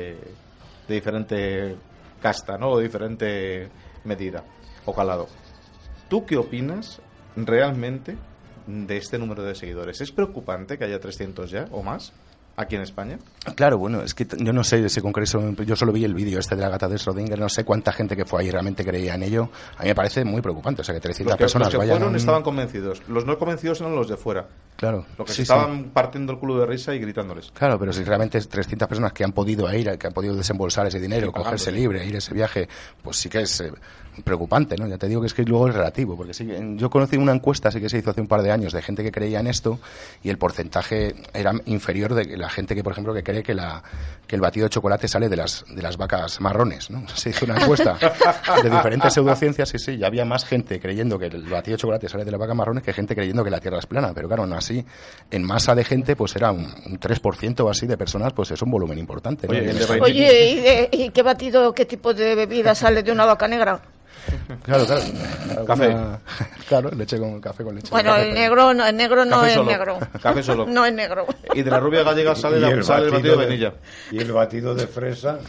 diferente casta, ¿no? O de diferente medida o calado. ¿Tú qué opinas realmente de este número de seguidores? ¿Es preocupante que haya 300 ya o más aquí en España? Claro, bueno, es que yo no sé de ese congreso, yo solo vi el vídeo de la gata de Schrödinger, no sé cuánta gente que fue ahí realmente creía en ello. A mí me parece muy preocupante, o sea, que 300 personas los que vayan... fueron estaban convencidos, los no convencidos eran los de fuera. Claro. Lo que sí, se estaban partiendo el culo de risa y gritándoles. Claro, pero si realmente 300 personas que han podido ir, que han podido desembolsar ese dinero, cogerse libre, ir a ese viaje, pues sí que es preocupante, ¿no? Ya te digo que es que luego es relativo, porque sí, yo conocí una encuesta, sí que se hizo hace un par de años, de gente que creía en esto, y el porcentaje era inferior de la gente que, por ejemplo, que cree que el batido de chocolate sale de las vacas marrones, ¿no? Se hizo una encuesta de diferentes pseudociencias, sí, ya había más gente creyendo que el batido de chocolate sale de las vacas marrones que gente creyendo que la Tierra es plana, pero claro, aún así, en masa de gente, pues era un 3% o así de personas, pues es un volumen importante, ¿no? Oye, ¿y qué batido, qué tipo de bebida sale de una vaca negra? Claro. Café. Claro, café con leche. Bueno, el negro no es solo. negro. Café solo. No es negro. Y de la rubia gallega sale el batido de vainilla. Y el batido de fresa.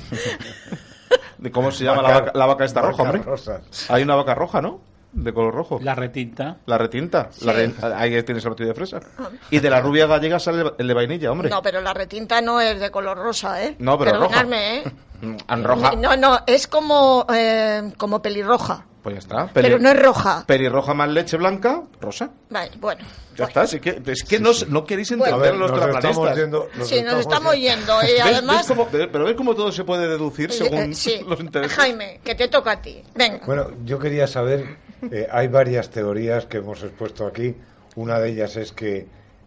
¿Cómo se llama la vaca esta roja, hombre? Rosa. Hay una vaca roja, ¿no? De color rojo. La retinta. La retinta. Sí. Ahí tienes el batido de fresa. Y de la rubia gallega sale el de vainilla, hombre. No, pero la retinta no es de color rosa, ¿eh? No, pero perdonadme, roja. ¿eh? Roja. No, es como pelirroja. Pues ya está. Pero no es roja. Pelirroja más leche blanca, rosa. Vale, bueno. Ya está. Es que no queréis entender los terraplanistas. Nos estamos yendo. Y además... Pero ves cómo todo se puede deducir según los intereses. Jaime, que te toca a ti. Venga. Bueno, yo quería saber, hay varias teorías que hemos expuesto aquí. Una de ellas es que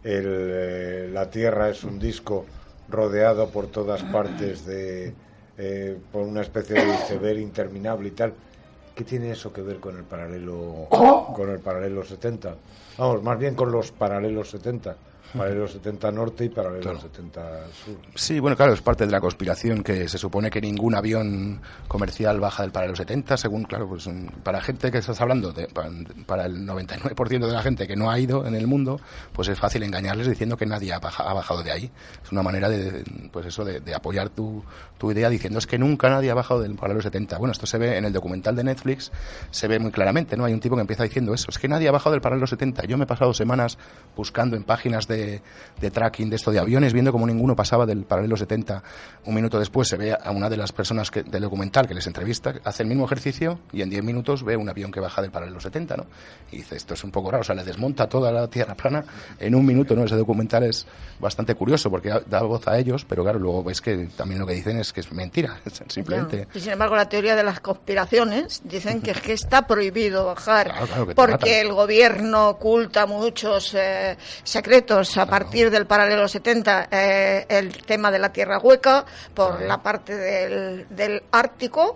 la Tierra es un disco rodeado por todas partes por una especie de iceberg interminable y tal. ¿Qué tiene eso que ver con el paralelo 70? Vamos, más bien con los paralelos 70. Paralelo 70 norte y paralelo 70 sur. Sí, bueno, claro, es parte de la conspiración que se supone que ningún avión comercial baja del paralelo 70, según, claro, pues para gente que estás hablando, para el 99% de la gente que no ha ido en el mundo, pues es fácil engañarles diciendo que nadie ha bajado de ahí. Es una manera de apoyar tu idea diciendo es que nunca nadie ha bajado del paralelo 70. Bueno, esto se ve en el documental de Netflix, se ve muy claramente, ¿no? Hay un tipo que empieza diciendo eso, es que nadie ha bajado del paralelo 70. Yo me he pasado semanas buscando en páginas de tracking de esto de aviones, viendo como ninguno pasaba del paralelo 70. Un minuto después se ve a una de las personas del documental que les entrevista, hace el mismo ejercicio y en 10 minutos ve un avión que baja del paralelo 70, ¿no? Y dice, esto es un poco raro, o sea, le desmonta toda la Tierra plana en un minuto, ¿no? Ese documental es bastante curioso porque da voz a ellos, pero claro, luego ves que también lo que dicen es que es mentira, simplemente. Y sin embargo, la teoría de las conspiraciones dicen que es que está prohibido bajar, claro, porque el gobierno oculta muchos secretos a partir del paralelo 70, el tema de la tierra hueca por la parte del Ártico,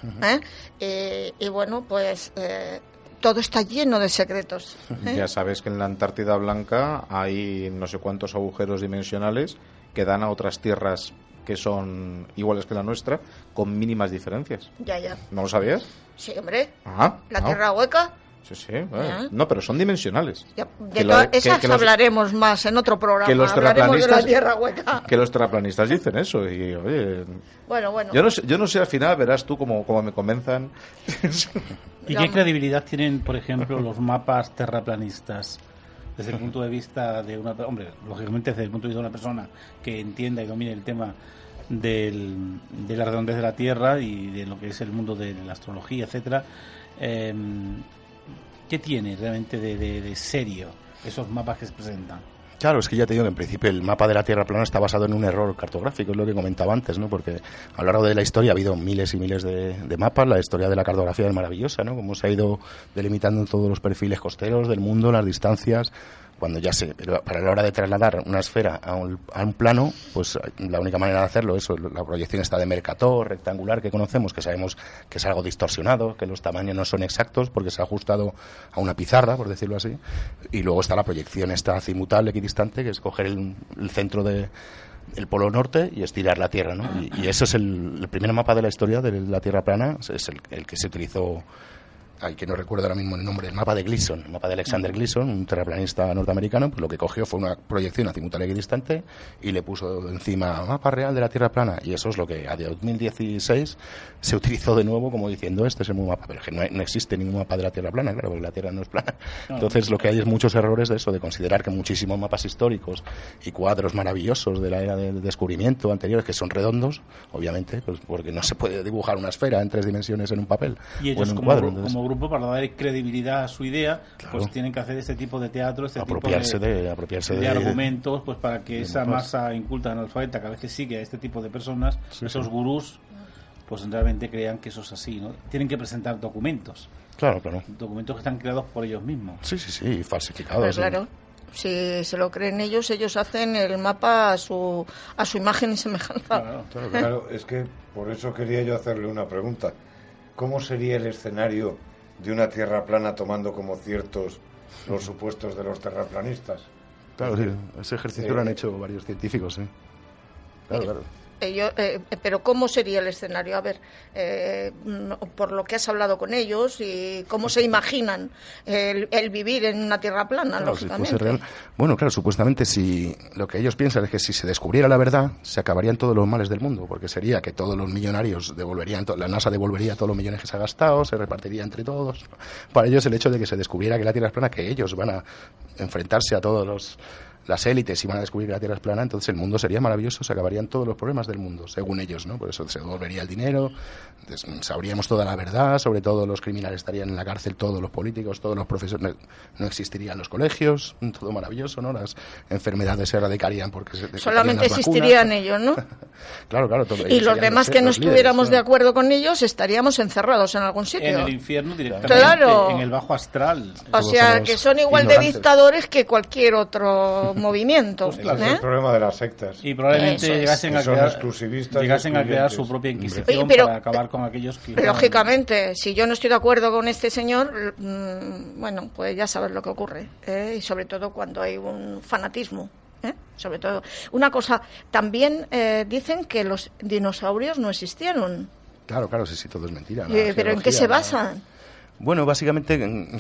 y bueno, pues todo está lleno de secretos. Ya sabes que en la Antártida Blanca hay no sé cuántos agujeros dimensionales que dan a otras tierras que son iguales que la nuestra, con mínimas diferencias. Ya. ¿No lo sabías? Sí, hombre. Ah, la tierra hueca. Sí, no, pero son dimensionales. Esas hablaremos más en otro programa. Que los hablaremos de la tierra hueca. Que los terraplanistas dicen eso. Y, oye, bueno. Yo no sé, al final verás tú cómo me convenzan. ¿Y qué credibilidad tienen, por ejemplo, los mapas terraplanistas? Desde el punto de vista de lógicamente desde el punto de vista de una persona que entienda y domine el tema de la redondez de la Tierra y de lo que es el mundo de la astrología, etcétera. ¿Qué tiene realmente de serio esos mapas que se presentan? Claro, es que ya te digo que en principio el mapa de la Tierra plana está basado en un error cartográfico, es lo que comentaba antes, ¿no? Porque a lo largo de la historia ha habido miles y miles de mapas, la historia de la cartografía es maravillosa, ¿no? Cómo se ha ido delimitando todos los perfiles costeros del mundo, las distancias, pero para la hora de trasladar una esfera a un plano, pues la única manera de hacerlo es la proyección está de Mercator, rectangular, que conocemos, que sabemos que es algo distorsionado, que los tamaños no son exactos porque se ha ajustado a una pizarra, por decirlo así, y luego está la proyección azimutal, equidistante, que es coger el centro del polo norte y estirar la Tierra, ¿no? Y eso es el primer mapa de la historia de la Tierra plana, es el que se utilizó. Que no recuerdo ahora mismo el nombre, el mapa de Gleason, el mapa de Alexander Gleason, un terraplanista norteamericano, pues lo que cogió fue una proyección azimutal equidistante y le puso encima mapa real de la Tierra plana, y eso es lo que a 2016 se utilizó de nuevo como diciendo este es el nuevo mapa, pero es que no existe ningún mapa de la Tierra plana, claro, porque la Tierra no es plana. Entonces lo que hay es muchos errores de eso, de considerar que muchísimos mapas históricos y cuadros maravillosos de la era del descubrimiento anteriores que son redondos, obviamente, pues porque no se puede dibujar una esfera en 3 dimensiones en un papel y o en un como cuadro. Entonces, grupo, para dar credibilidad a su idea, Claro. pues tienen que hacer este tipo de teatro, apropiarse de argumentos, pues para que esa masa inculta analfabeta que a veces sigue a este tipo de personas, esos gurús, pues realmente crean que eso es así, ¿no? Tienen que presentar documentos. Claro. Documentos que están creados por ellos mismos. Sí, falsificados. Pues claro, si se lo creen ellos hacen el mapa a su imagen y semejanza. Claro, es que por eso quería yo hacerle una pregunta. ¿Cómo sería el escenario de una tierra plana tomando como ciertos los supuestos de los terraplanistas? Claro, sí, ese ejercicio lo han hecho varios científicos, sí. Claro. Pero ¿cómo sería el escenario? A ver, por lo que has hablado con ellos y cómo se imaginan el vivir en una tierra plana, Claro, lógicamente. si fuese real. Bueno, claro, supuestamente si lo que ellos piensan es que si se descubriera la verdad, se acabarían todos los males del mundo, porque sería que todos los millonarios devolverían, la NASA devolvería todos los millones que se ha gastado, se repartiría entre todos. Para ellos el hecho de que se descubriera que la Tierra es plana, que ellos van a enfrentarse a todos las élites y van a descubrir que la Tierra es plana, entonces el mundo sería maravilloso, se acabarían todos los problemas del mundo, según ellos, ¿no? Por eso se devolvería el dinero, sabríamos toda la verdad, sobre todo los criminales estarían en la cárcel, todos los políticos, todos los profesores, no existirían los colegios, todo maravilloso, ¿no? Las enfermedades se erradicarían porque solamente existirían ellos, ¿no? Claro, todo. Y los demás que no estuviéramos de acuerdo con ellos estaríamos encerrados en algún sitio. En el infierno directamente, claro. En el bajo astral. O sea, que son igual de dictadores que cualquier otro movimiento. Pues claro, es el problema de las sectas. Y probablemente llegasen a crear su propia inquisición para acabar con aquellos que... Lógicamente, si yo no estoy de acuerdo con este señor, bueno, pues ya sabes lo que ocurre. Y sobre todo cuando hay un fanatismo. Sobre todo. Una cosa, también dicen que los dinosaurios no existieron. Claro, sí, todo es mentira. ¿Pero en qué se basan? Bueno, básicamente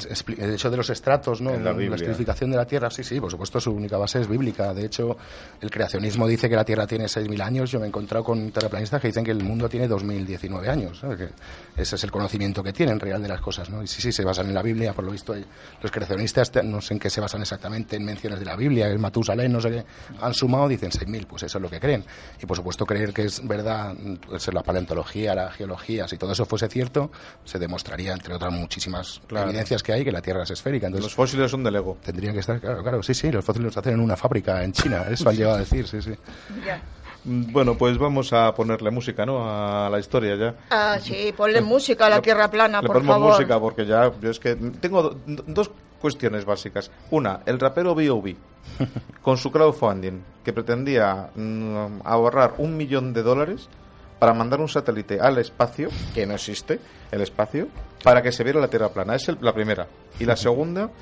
el hecho de los estratos, ¿no? La estratificación de la Tierra, sí, por supuesto su única base es bíblica. De hecho, el creacionismo dice que la Tierra tiene 6.000 años. Yo me he encontrado con terraplanistas que dicen que el mundo tiene 2.019 años. ¿Sabes? Que ese es el conocimiento que tienen real de las cosas, ¿no? Y sí, se basan en la Biblia. Por lo visto, los creacionistas, no sé en qué se basan exactamente, en menciones de la Biblia, el Matusalén, no sé qué, han sumado, dicen 6.000, pues eso es lo que creen. Y por supuesto, creer que es verdad, pues la paleontología, la geología, si todo eso fuese cierto, se demostraría, entre otras muchísimas evidencias que hay, que la Tierra es esférica. Entonces, los fósiles son de Lego. Tendrían que estar, claro, sí, los fósiles los hacen en una fábrica en China, eso han llegado a decir, sí. Ya. Bueno, pues vamos a ponerle música, ¿no? A la historia ya. Sí, ponle música a la Tierra plana, por favor. Le ponemos música porque ya, yo es que tengo dos cuestiones básicas. Una, el rapero B.O.B. con su crowdfunding, que pretendía ahorrar $1 millón para mandar un satélite al espacio, que no existe, el espacio, para que se viera la Tierra plana. Es la primera. Y la segunda,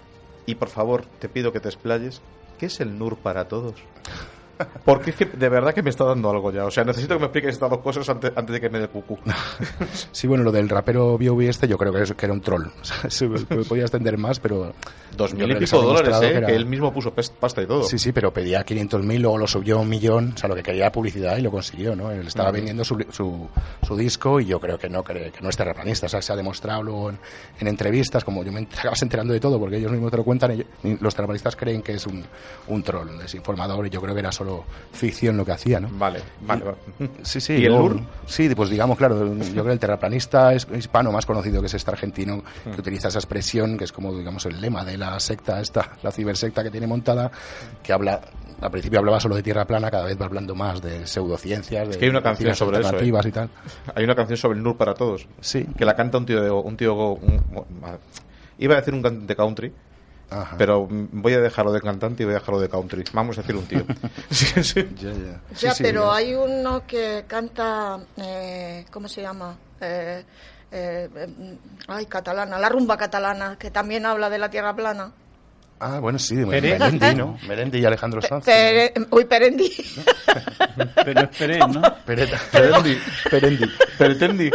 y por favor, te pido que te explayes, ¿qué es el NUR para todos? Porque es que de verdad que me está dando algo ya. O sea, necesito que me expliques estas dos cosas antes de que me dé cucú. Sí, bueno, lo del rapero B.O.B. yo creo que era un troll. O sea, se podía extender más, pero... $2.000 y pico dólares, que él mismo puso pasta y todo. Sí, pero pedía 500.000, luego lo subió a 1 millón. O sea, lo que quería era publicidad y lo consiguió, ¿no? Él estaba vendiendo su disco y yo creo que no es terraplanista. O sea, se ha demostrado luego en entrevistas, como yo me acabas enterando de todo, porque ellos mismos te lo cuentan. Los terraplanistas creen que es un troll, un desinformador, y yo creo que era solo ficción lo que hacía, ¿no? Vale. Sí. ¿Y el NUR? Sí, pues digamos, claro, yo creo que el terraplanista hispano más conocido, que es este argentino, que utiliza esa expresión, que es como, digamos, el lema de la secta esta, la cibersecta que tiene montada, que habla... Al principio hablaba solo de tierra plana, cada vez va hablando más de pseudociencias, de... Es que hay una canción sobre eso, y tal. Hay una canción sobre el NUR para todos. Sí. Que la canta un tío iba a decir un cantante country. Ajá. Pero voy a dejarlo de cantante y voy a dejarlo de country. Vamos a decir un tío. Sí. Ya, pero hay uno que canta, ¿cómo se llama? Catalana, la rumba catalana, que también habla de la tierra plana. Ah, bueno, sí, Melendi, ¿no? Melendi y Alejandro Sanz. Perendi. Pero es Peret, ¿no? Peretendi.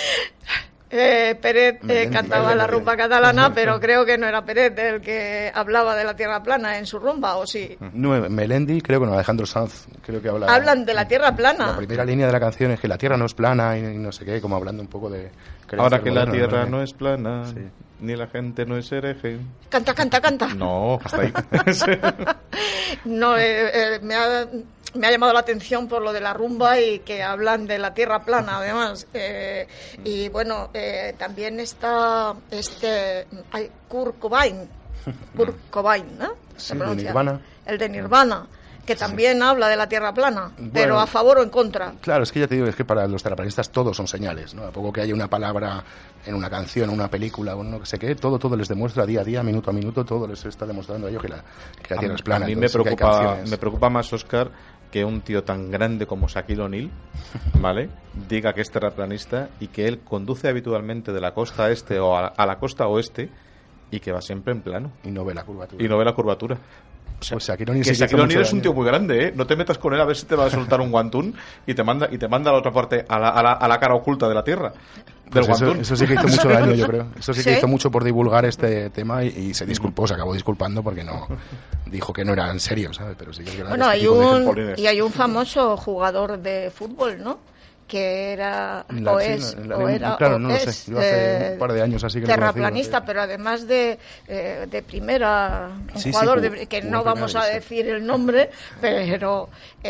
Peret cantaba la rumba catalana, pero creo que no era Peret el que hablaba de la tierra plana en su rumba, ¿o sí? No, Melendi, creo que no, Alejandro Sanz, creo que habla... Hablan de la tierra plana. La primera línea de la canción es que la tierra no es plana y no sé qué, como hablando un poco de... Ahora que la tierra no es plana, sí, ni la gente no es hereje. Canta. No, hasta ahí. No, me ha llamado la atención por lo de la rumba y que hablan de la tierra plana, además. Y bueno, también está Kurt Cobain, ¿no? Se pronuncia. Nirvana. El de Nirvana, que también habla de la tierra plana, pero a favor o en contra. Claro, es que ya te digo, es que para los terraplanistas todos son señales, ¿no? A poco que haya una palabra en una canción, en una película, o no sé qué, todo les demuestra día a día, minuto a minuto, todo les está demostrando a ellos que la tierra es plana. A mí entonces, me preocupa más, Óscar, que un tío tan grande como Shaquille O'Neal, ¿vale?, diga que es terraplanista y que él conduce habitualmente de la costa este o a la costa oeste y que va siempre en plano. Y no ve la curvatura. O sea, pues Shaquille O'Neal que Shaquille O'Neal es un tío muy grande, ¿eh? No te metas con él a ver si te va a soltar un guantún y te manda a la otra parte, a la cara oculta de la Tierra. Del pues guantún. Eso sí que hizo mucho daño, yo creo. Eso sí que hizo mucho por divulgar este tema y se disculpó, se acabó disculpando porque no dijo que no era en serio, ¿sabes? Pero sí que es verdad. Bueno, hay un famoso jugador de fútbol, ¿no?, que era claro, no lo sé, yo hace un par de años así que terraplanista, pero además de primera, un jugador que no vamos a decir el nombre, pero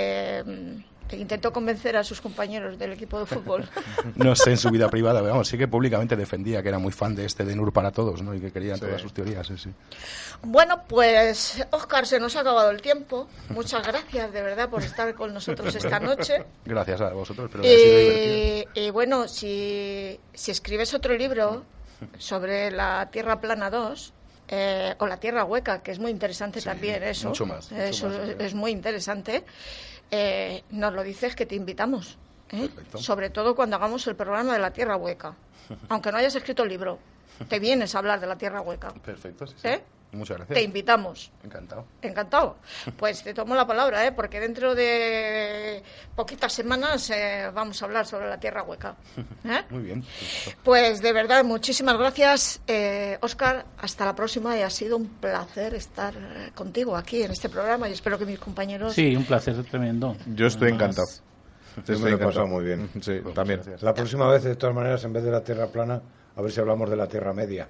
intentó convencer a sus compañeros del equipo de fútbol. No sé en su vida privada, pero vamos, sí que públicamente defendía que era muy fan de de NUR para todos, ¿no? Y que querían todas sus teorías, sí. Bueno, pues Óscar, se nos ha acabado el tiempo. Muchas gracias de verdad por estar con nosotros esta noche. Gracias a vosotros, espero que haya sido divertido. Y bueno, si escribes otro libro sobre la Tierra Plana 2, o la Tierra Hueca, que es muy interesante también eso. Mucho más. Es muy interesante. Nos lo dices, que te invitamos, Perfecto. sobre todo cuando hagamos el programa de la Tierra Hueca, aunque no hayas escrito el libro, te vienes a hablar de la Tierra Hueca. Perfecto, sí. Muchas gracias. Te invitamos. Encantado. Pues te tomo la palabra, porque dentro de poquitas semanas vamos a hablar sobre la Tierra Hueca. Muy bien. Pues de verdad, muchísimas gracias, Óscar. Hasta la próxima, y ha sido un placer estar contigo aquí en este programa y espero que mis compañeros... Sí, un placer tremendo. Yo estoy encantado. Yo me lo he pasado muy bien. Sí, también. La próxima vez, de todas maneras, en vez de la Tierra plana, a ver si hablamos de la Tierra Media.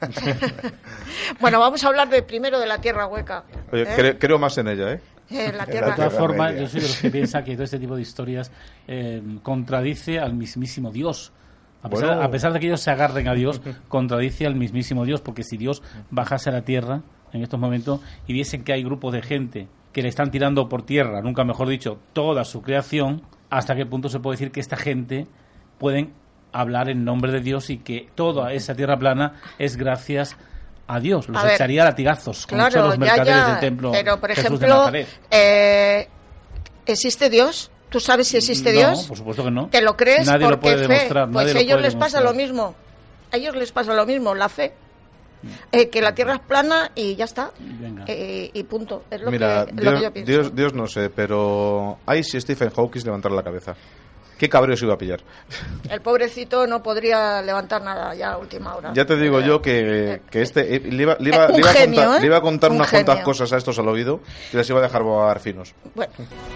Bueno, vamos a hablar primero de la Tierra Hueca. Oye, creo más en ella, ¿eh? De todas formas, yo soy de los que piensa que todo este tipo de historias contradice al mismísimo Dios. A pesar de que ellos se agarren a Dios, contradice al mismísimo Dios, porque si Dios bajase a la tierra en estos momentos y viesen que hay grupos de gente que le están tirando por tierra, nunca mejor dicho, toda su creación, ¿hasta qué punto se puede decir que esta gente pueden hablar en nombre de Dios y que toda esa tierra plana es gracias a Dios? Los echaría a latigazos, claro, con los mercaderes del templo. Pero, por Jesús ejemplo, de Nazaret. ¿existe Dios? ¿Tú sabes si existe Dios? No, por supuesto que no. ¿Te lo crees? Nadie porque lo puede demostrar. Pues a ellos les pasa lo mismo. A ellos les pasa lo mismo, la fe. Que la tierra es plana y ya está. Y punto. Es lo, Mira, que yo pienso. Dios no sé, pero ahí si Stephen Hawking levantara la cabeza. ¿Qué cabreo se iba a pillar? El pobrecito no podría levantar nada ya a última hora. Ya te digo yo que le iba a contar unas cuantas cosas a estos al oído y les iba a dejar bogar finos. Bueno.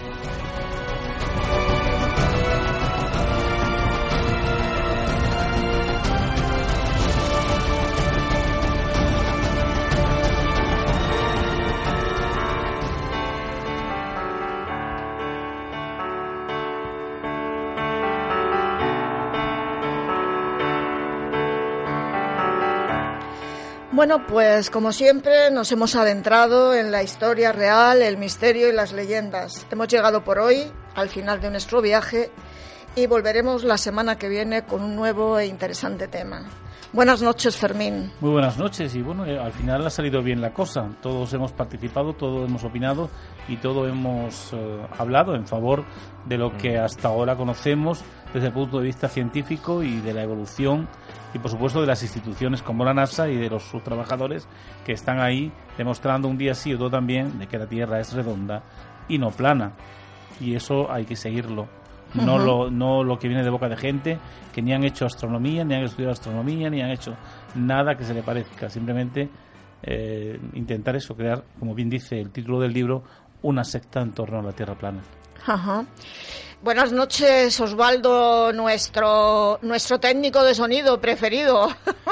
Bueno, pues como siempre nos hemos adentrado en la historia real, el misterio y las leyendas. Hemos llegado por hoy al final de nuestro viaje y volveremos la semana que viene con un nuevo e interesante tema. Buenas noches, Fermín. Muy buenas noches y bueno, al final ha salido bien la cosa. Todos hemos participado, todos hemos opinado y todos hemos hablado en favor de lo que hasta ahora conocemos desde el punto de vista científico y de la evolución y por supuesto de las instituciones como la NASA y de sus trabajadores que están ahí demostrando un día sí o otro también de que la Tierra es redonda y no plana, y eso hay que seguirlo. No lo que viene de boca de gente que ni han hecho astronomía, ni han estudiado astronomía, ni han hecho nada que se le parezca. Simplemente intentar eso, crear, como bien dice el título del libro, una secta en torno a la Tierra plana. Ajá. Buenas noches, Osvaldo, nuestro técnico de sonido preferido.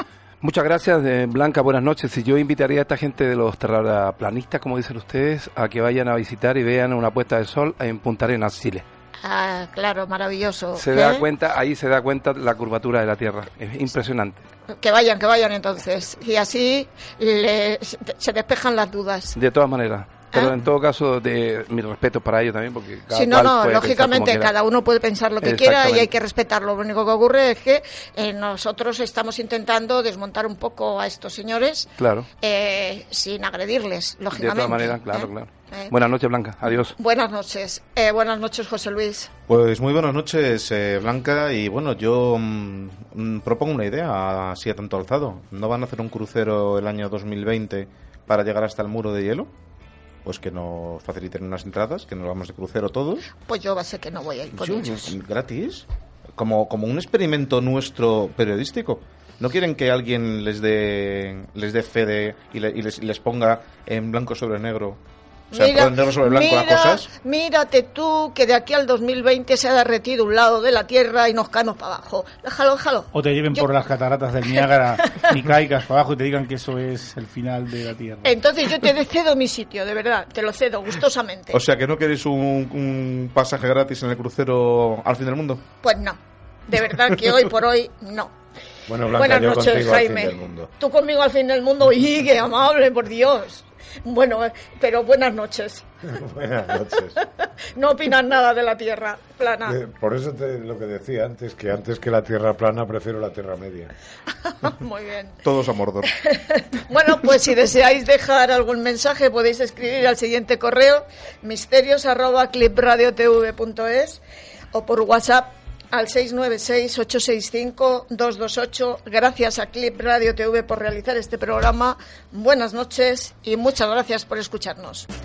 Muchas gracias, Blanca, buenas noches. Y yo invitaría a esta gente de los terraplanistas, como dicen ustedes, a que vayan a visitar y vean una puesta de sol en Punta Arenas, Chile. Ah, claro, maravilloso. Se da cuenta, ahí se da cuenta la curvatura de la Tierra. Es impresionante. Que vayan entonces. Y así se despejan las dudas. De todas maneras. Pero en todo caso, de mi respeto para ellos también, porque cada cual puede lógicamente cada uno puede pensar lo que quiera y hay que respetarlo. Lo único que ocurre es que nosotros estamos intentando desmontar un poco a estos señores, claro, sin agredirles, lógicamente. De todas maneras, claro. Buenas noches, Blanca. Adiós. Buenas noches. Buenas noches, José Luis. Pues muy buenas noches, Blanca. Y bueno, yo propongo una idea así a tanto alzado. ¿No van a hacer un crucero el año 2020 para llegar hasta el muro de hielo? Pues que nos faciliten unas entradas, que nos vamos de crucero todos. Pues yo va a ser que no voy a ir con ellos. ¿Gratis? Como un experimento nuestro periodístico. ¿No quieren que alguien les dé fe y les ponga en blanco sobre negro? O sea, negro sobre blanco las cosas. Mírate tú, que de aquí al 2020 se ha derretido un lado de la Tierra y nos caemos para abajo. Déjalo. O te lleven por las cataratas del Niágara y caigas para abajo y te digan que eso es el final de la Tierra. Entonces yo te cedo mi sitio, de verdad, te lo cedo gustosamente. O sea, ¿que no queréis un pasaje gratis en el crucero al fin del mundo? Pues no, de verdad que hoy por hoy no. Bueno, Blanca, buenas yo noches, Jaime. Al fin del mundo. Tú conmigo al fin del mundo. ¡Y qué amable, por Dios! Bueno, pero buenas noches. Buenas noches. No opinas nada de la Tierra plana. Por eso lo que decía antes que la Tierra plana prefiero la Tierra media. Muy bien. Todos a Mordor. Bueno, pues si deseáis dejar algún mensaje podéis escribir al siguiente correo misterios@clipradiotv.es o por WhatsApp al 696-865-228. Gracias a Clip Radio TV por realizar este programa. Buenas noches y muchas gracias por escucharnos.